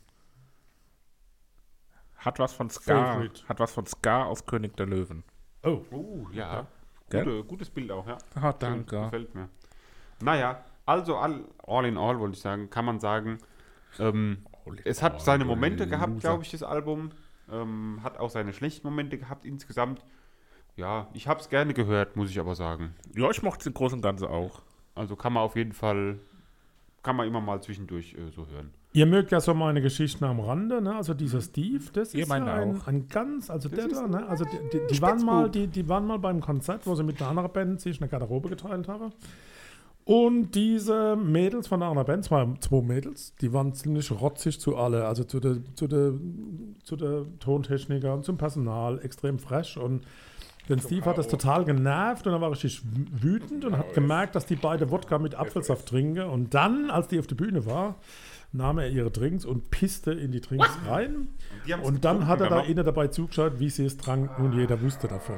Hat was von Ska. Favorite. Hat was von Ska aus König der Löwen. Oh, Uh, ja. Gell? Gute, gutes Bild auch, ja. Ah, Schön, danke. Gefällt mir. Naja, also all, all in all, wollte ich sagen, kann man sagen, ähm, es hat seine Momente gehabt, glaube ich, das Album. Ähm, hat auch seine schlechten Momente gehabt insgesamt. Ja, ich habe es gerne gehört, muss ich aber sagen. Ja, ich mochte es im Großen und Ganzen auch. Also kann man auf jeden Fall, kann man immer mal zwischendurch äh, so hören. ihr mögt ja so meine Geschichten am Rande, ne? Also dieser Steve, das Ihr ist ja meine ein, auch. ein ganz, also der ist da, ein ne? Also die, die, die waren mal, die, die waren mal beim Konzert, wo sie mit einer anderen Band sich eine Garderobe geteilt haben. Und diese Mädels von der anderen Band, zwei, zwei Mädels, die waren ziemlich rotzig zu alle, also zu der, zu der, zu der Tontechniker und zum Personal, extrem fresh. Und den Steve hat das total genervt und er war richtig wü- wütend und hat gemerkt, dass die beide Wodka mit Apfelsaft trinken. Und dann, als die auf der Bühne war, nahm er ihre Drinks und pisste in die Drinks rein. Die haben's Und dann hat er da getrunken, ihnen dabei zugeschaut, wie sie es tranken und jeder wusste davon.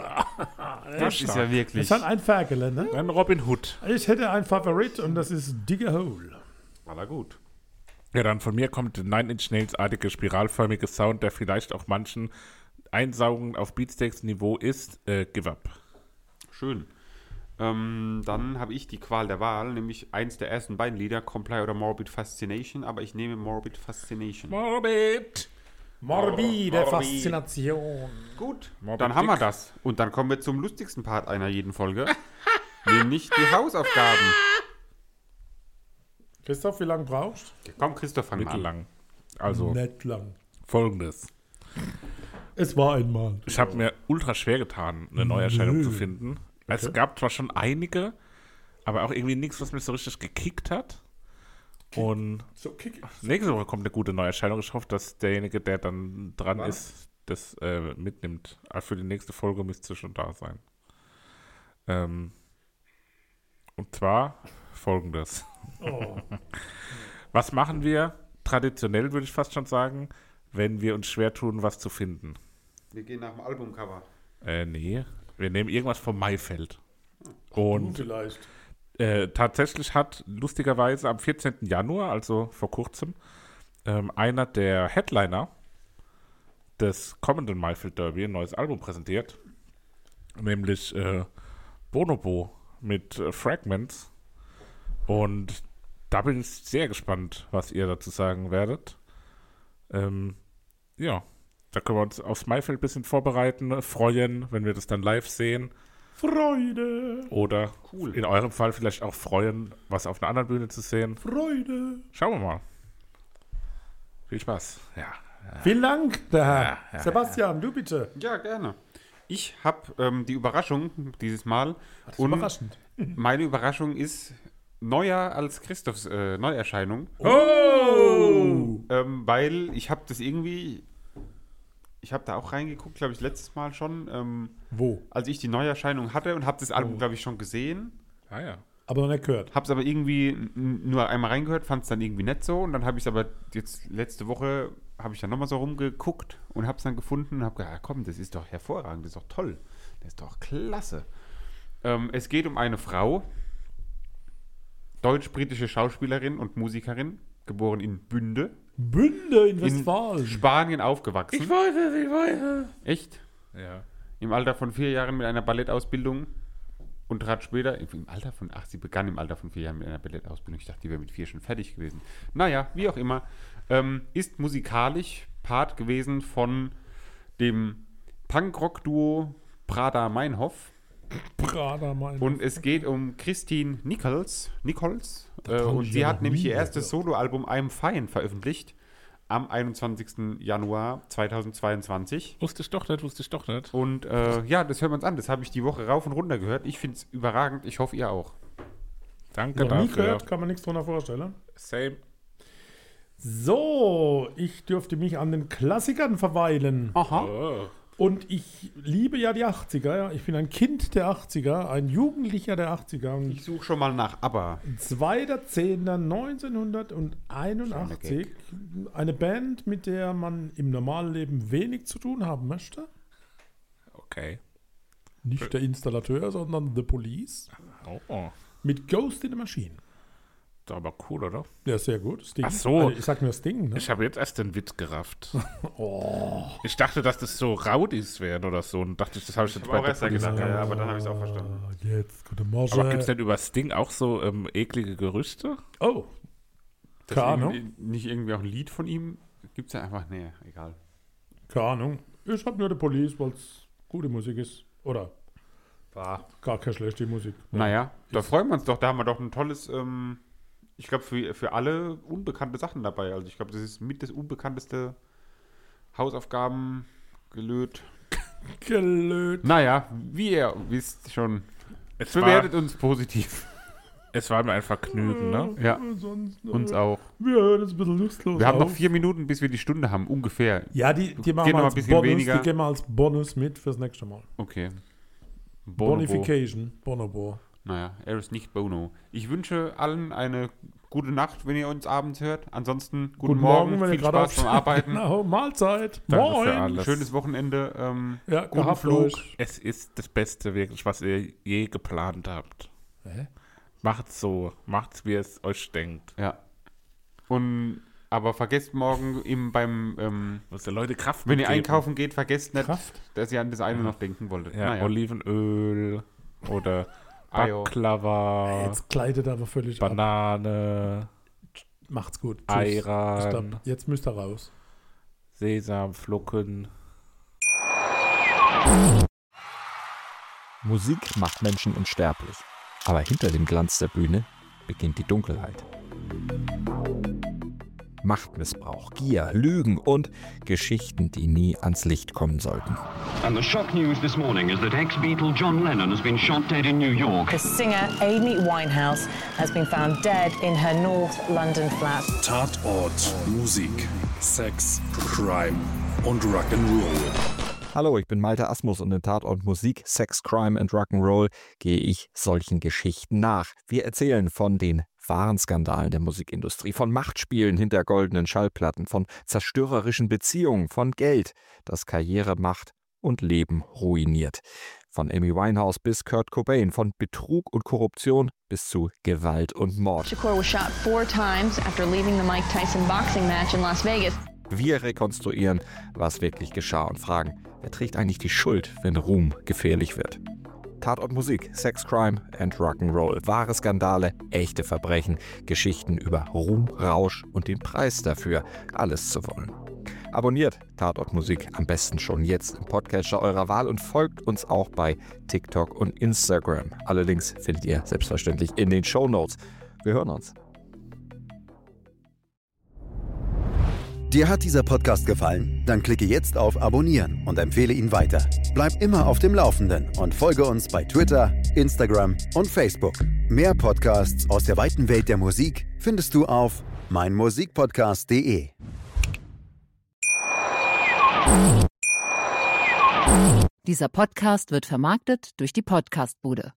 Das ist ja wirklich. Das ist halt ein Ferkel, ne? Ein Robin Hood. Ich hätte einen Favorit und das ist Digger Hole. Aber gut. Ja, dann von mir kommt der Nine Inch Nails-artige spiralförmige Sound, der vielleicht auch manchen Einsaugen auf Beatsteaks-Niveau ist. Äh, Give Up. Schön. Ähm, dann habe ich die Qual der Wahl, nämlich eins der ersten beiden Lieder, Comply oder Morbid Fascination, aber ich nehme Morbid Fascination. Morbid. Morbide Morbid. Faszination. Gut, Morbid dann haben wir Dick. das. Und dann kommen wir zum lustigsten Part einer jeden Folge, nämlich die Hausaufgaben. Christoph, wie lange brauchst Komm, Christoph, fang mal an. Mittellang. du? Also, Nicht lang. folgendes. Es war einmal. Ich habe mir ultra schwer getan, eine Neuerscheinung Nö. zu finden. Es Okay. gab zwar schon einige, aber auch irgendwie nichts, was mich so richtig gekickt hat. Und So kick. nächste Woche kommt eine gute Neuerscheinung. Ich hoffe, dass derjenige, der dann dran ist, das äh, mitnimmt. Aber für die nächste Folge müsste es schon da sein. Ähm, und zwar folgendes. Oh. Was machen wir traditionell, würde ich fast schon sagen, wenn wir uns schwer tun, was zu finden? Wir gehen nach dem Albumcover. Äh, nee. Wir nehmen irgendwas vom Maifeld. Du Und vielleicht. äh, tatsächlich hat lustigerweise am vierzehnten Januar, also vor kurzem, ähm, einer der Headliner des kommenden Maifeld Derby ein neues Album präsentiert. Nämlich äh, Bonobo mit äh, Fragments. Und da bin ich sehr gespannt, was ihr dazu sagen werdet. Ähm, ja, da können wir uns aufs Maifeld ein bisschen vorbereiten, freuen, wenn wir das dann live sehen. Freude. Oder Cool. in eurem Fall vielleicht auch freuen, was auf einer anderen Bühne zu sehen. Freude. Schauen wir mal. Viel Spaß. Ja. Vielen Dank, der Herr. Ja, ja, Sebastian, du bitte. Ja, gerne. Ich habe ähm, die Überraschung dieses Mal. Das ist Und überraschend. meine Überraschung ist neuer als Christophs äh, Neuerscheinung. Oh! Ähm, weil ich habe das irgendwie, ich habe da auch reingeguckt, glaube ich, letztes Mal schon, ähm, Wo? als ich die Neuerscheinung hatte und habe das Album, Oh. glaube ich, schon gesehen. Ah ja. Aber noch nicht gehört. Habe es aber irgendwie n- nur einmal reingehört, fand es dann irgendwie nicht so. Und dann habe ich es aber jetzt letzte Woche, habe ich dann nochmal so rumgeguckt und habe es dann gefunden und habe gedacht, ja, komm, das ist doch hervorragend, das ist doch toll, das ist doch klasse. Ähm, es geht um eine Frau, deutsch-britische Schauspielerin und Musikerin, geboren in Bünde, Bünde in in Westfalen. Spanien aufgewachsen. weiß es, ich weiß es. Echt? Ja. Im Alter von vier Jahren mit einer Ballettausbildung und trat später, im Alter von, ach, sie begann im Alter von vier Jahren mit einer Ballettausbildung. Ich dachte, die wäre mit vier schon fertig gewesen. Naja, wie auch immer, ähm, ist musikalisch Part gewesen von dem Punkrock-Duo Prada Meinhof. Prada, mein. Und es geht um Christine Nichols, Nichols äh, hab und ich sie ja hat noch nämlich nie ihr erstes gehört. Soloalbum I'm Fine veröffentlicht. am einundzwanzigsten Januar zweitausendzweiundzwanzig. Wusste ich doch nicht, wusste ich doch nicht. Und äh, ja, das hören wir uns an. Das habe ich die Woche rauf und runter gehört. Ich finde es überragend. Ich hoffe, ihr auch. Danke Noch nie dafür. gehört, kann man nichts drunter vorstellen. Same. So, ich dürfte mich an den Klassikern verweilen. Aha. Oh. Und ich liebe ja die achtziger. Ja. Ich bin ein Kind der achtziger, ein Jugendlicher der achtziger. Und Ich suche schon mal nach ABBA. zweiter zehnter neunzehnhunderteinundachtzig, eine Band, mit der man im normalen Leben wenig zu tun haben möchte. Okay. Nicht der Installateur, sondern The Police. Oh. Mit Ghost in the Machine. Das ist aber cool, oder? Ja, sehr gut. Sting. Ach so. Also, ich sag nur Sting, ne? Ich habe jetzt erst den Witz gerafft. Oh. Ich dachte, dass das so Rowdies wären oder so. Und dachte, das habe ich jetzt Ich habe auch erst der gedacht, Police- ja, aber dann habe ich es auch verstanden. Ah, Jetzt, gute Morgen. Aber gibt es denn über Sting auch so ähm, eklige Gerüchte? Oh, Das keine Ahnung. irgendwie- Nicht irgendwie auch ein Lied von ihm? Gibt es ja einfach, nee, egal. Keine Ahnung. Ich hab nur The Police, weil es gute Musik ist. Oder War. gar keine schlechte Musik. Naja, da freuen wir uns doch. Da haben wir doch ein tolles, ähm, ich glaube, für, für alle unbekannte Sachen dabei. Also ich glaube, das ist mit das unbekannteste Hausaufgaben gelöt. Gelöt. Naja, wie ihr wisst schon, Es bewertet war, uns positiv. es war mir ein Vergnügen, ne? Ja, Sonst, äh, uns auch. Wir hören jetzt ein bisschen lustlos Wir haben noch auf. vier Minuten, bis wir die Stunde haben, ungefähr. Ja, die, die machen Geht wir noch mal als ein bisschen Bonus, weniger. die geben wir als Bonus mit fürs nächste Mal. Okay. Bonobo. Bonification. Bonobo. Naja, er ist nicht Bono. Ich wünsche allen eine gute Nacht, wenn ihr uns abends hört. Ansonsten guten, Guten Morgen, Morgen, wenn ihr viel gerade Spaß beim Arbeiten. Genau, Mahlzeit. Danke Moin. für alles. Schönes Wochenende. Ähm, Ja, Guten gehabt Flug. euch. Es ist das Beste wirklich, was ihr je geplant habt. Hä? Macht's so. Macht's, wie es euch denkt. ja. Und aber vergesst morgen im, beim, ähm, Was der Leute Kraft wenn ihr mitgeben. einkaufen geht, vergesst nicht, Kraft? dass ihr an das eine noch denken wolltet. Ja, Naja. Olivenöl oder Ajo. Baklava, Jetzt gleitet aber völlig ab. Banane, Macht's gut. Tschüss. Ayran, Stopp. Jetzt müsst ihr raus. Sesamflocken. Musik macht Menschen unsterblich. Aber hinter dem Glanz der Bühne beginnt die Dunkelheit. Machtmissbrauch, Gier, Lügen und Geschichten, die nie ans Licht kommen sollten. And the shock news this morning is that ex-Beatle John Lennon has been shot dead in New York. The singer Amy Winehouse has been found dead in her North London flat. Tatort, Musik, Sex, Crime und Rock'n'Roll. Hallo, ich bin Malte Asmus und in Tatort Musik, Sex, Crime and Rock'n'Roll gehe ich solchen Geschichten nach. Wir erzählen von den wahren Skandalen der Musikindustrie, von Machtspielen hinter goldenen Schallplatten, von zerstörerischen Beziehungen, von Geld, das Karriere, Macht und Leben ruiniert. Von Amy Winehouse bis Kurt Cobain, von Betrug und Korruption bis zu Gewalt und Mord. Shakur was shot four times after leaving the Mike Tyson boxing match in Las Vegas. Wir rekonstruieren, was wirklich geschah und fragen, wer trägt eigentlich die Schuld, wenn Ruhm gefährlich wird? Tatort Musik, Sex, Crime and Rock'n'Roll. Wahre Skandale, echte Verbrechen, Geschichten über Ruhm, Rausch und den Preis dafür, alles zu wollen. Abonniert Tatort Musik am besten schon jetzt im Podcatcher eurer Wahl und folgt uns auch bei TikTok und Instagram. Alle Links findet ihr selbstverständlich in den Shownotes. Wir hören uns. Dir hat dieser Podcast gefallen? Dann klicke jetzt auf Abonnieren und empfehle ihn weiter. Bleib immer auf dem Laufenden und folge uns bei Twitter, Instagram und Facebook. Mehr Podcasts aus der weiten Welt der Musik findest du auf meinmusikpodcast punkt de. Dieser Podcast wird vermarktet durch die Podcastbude.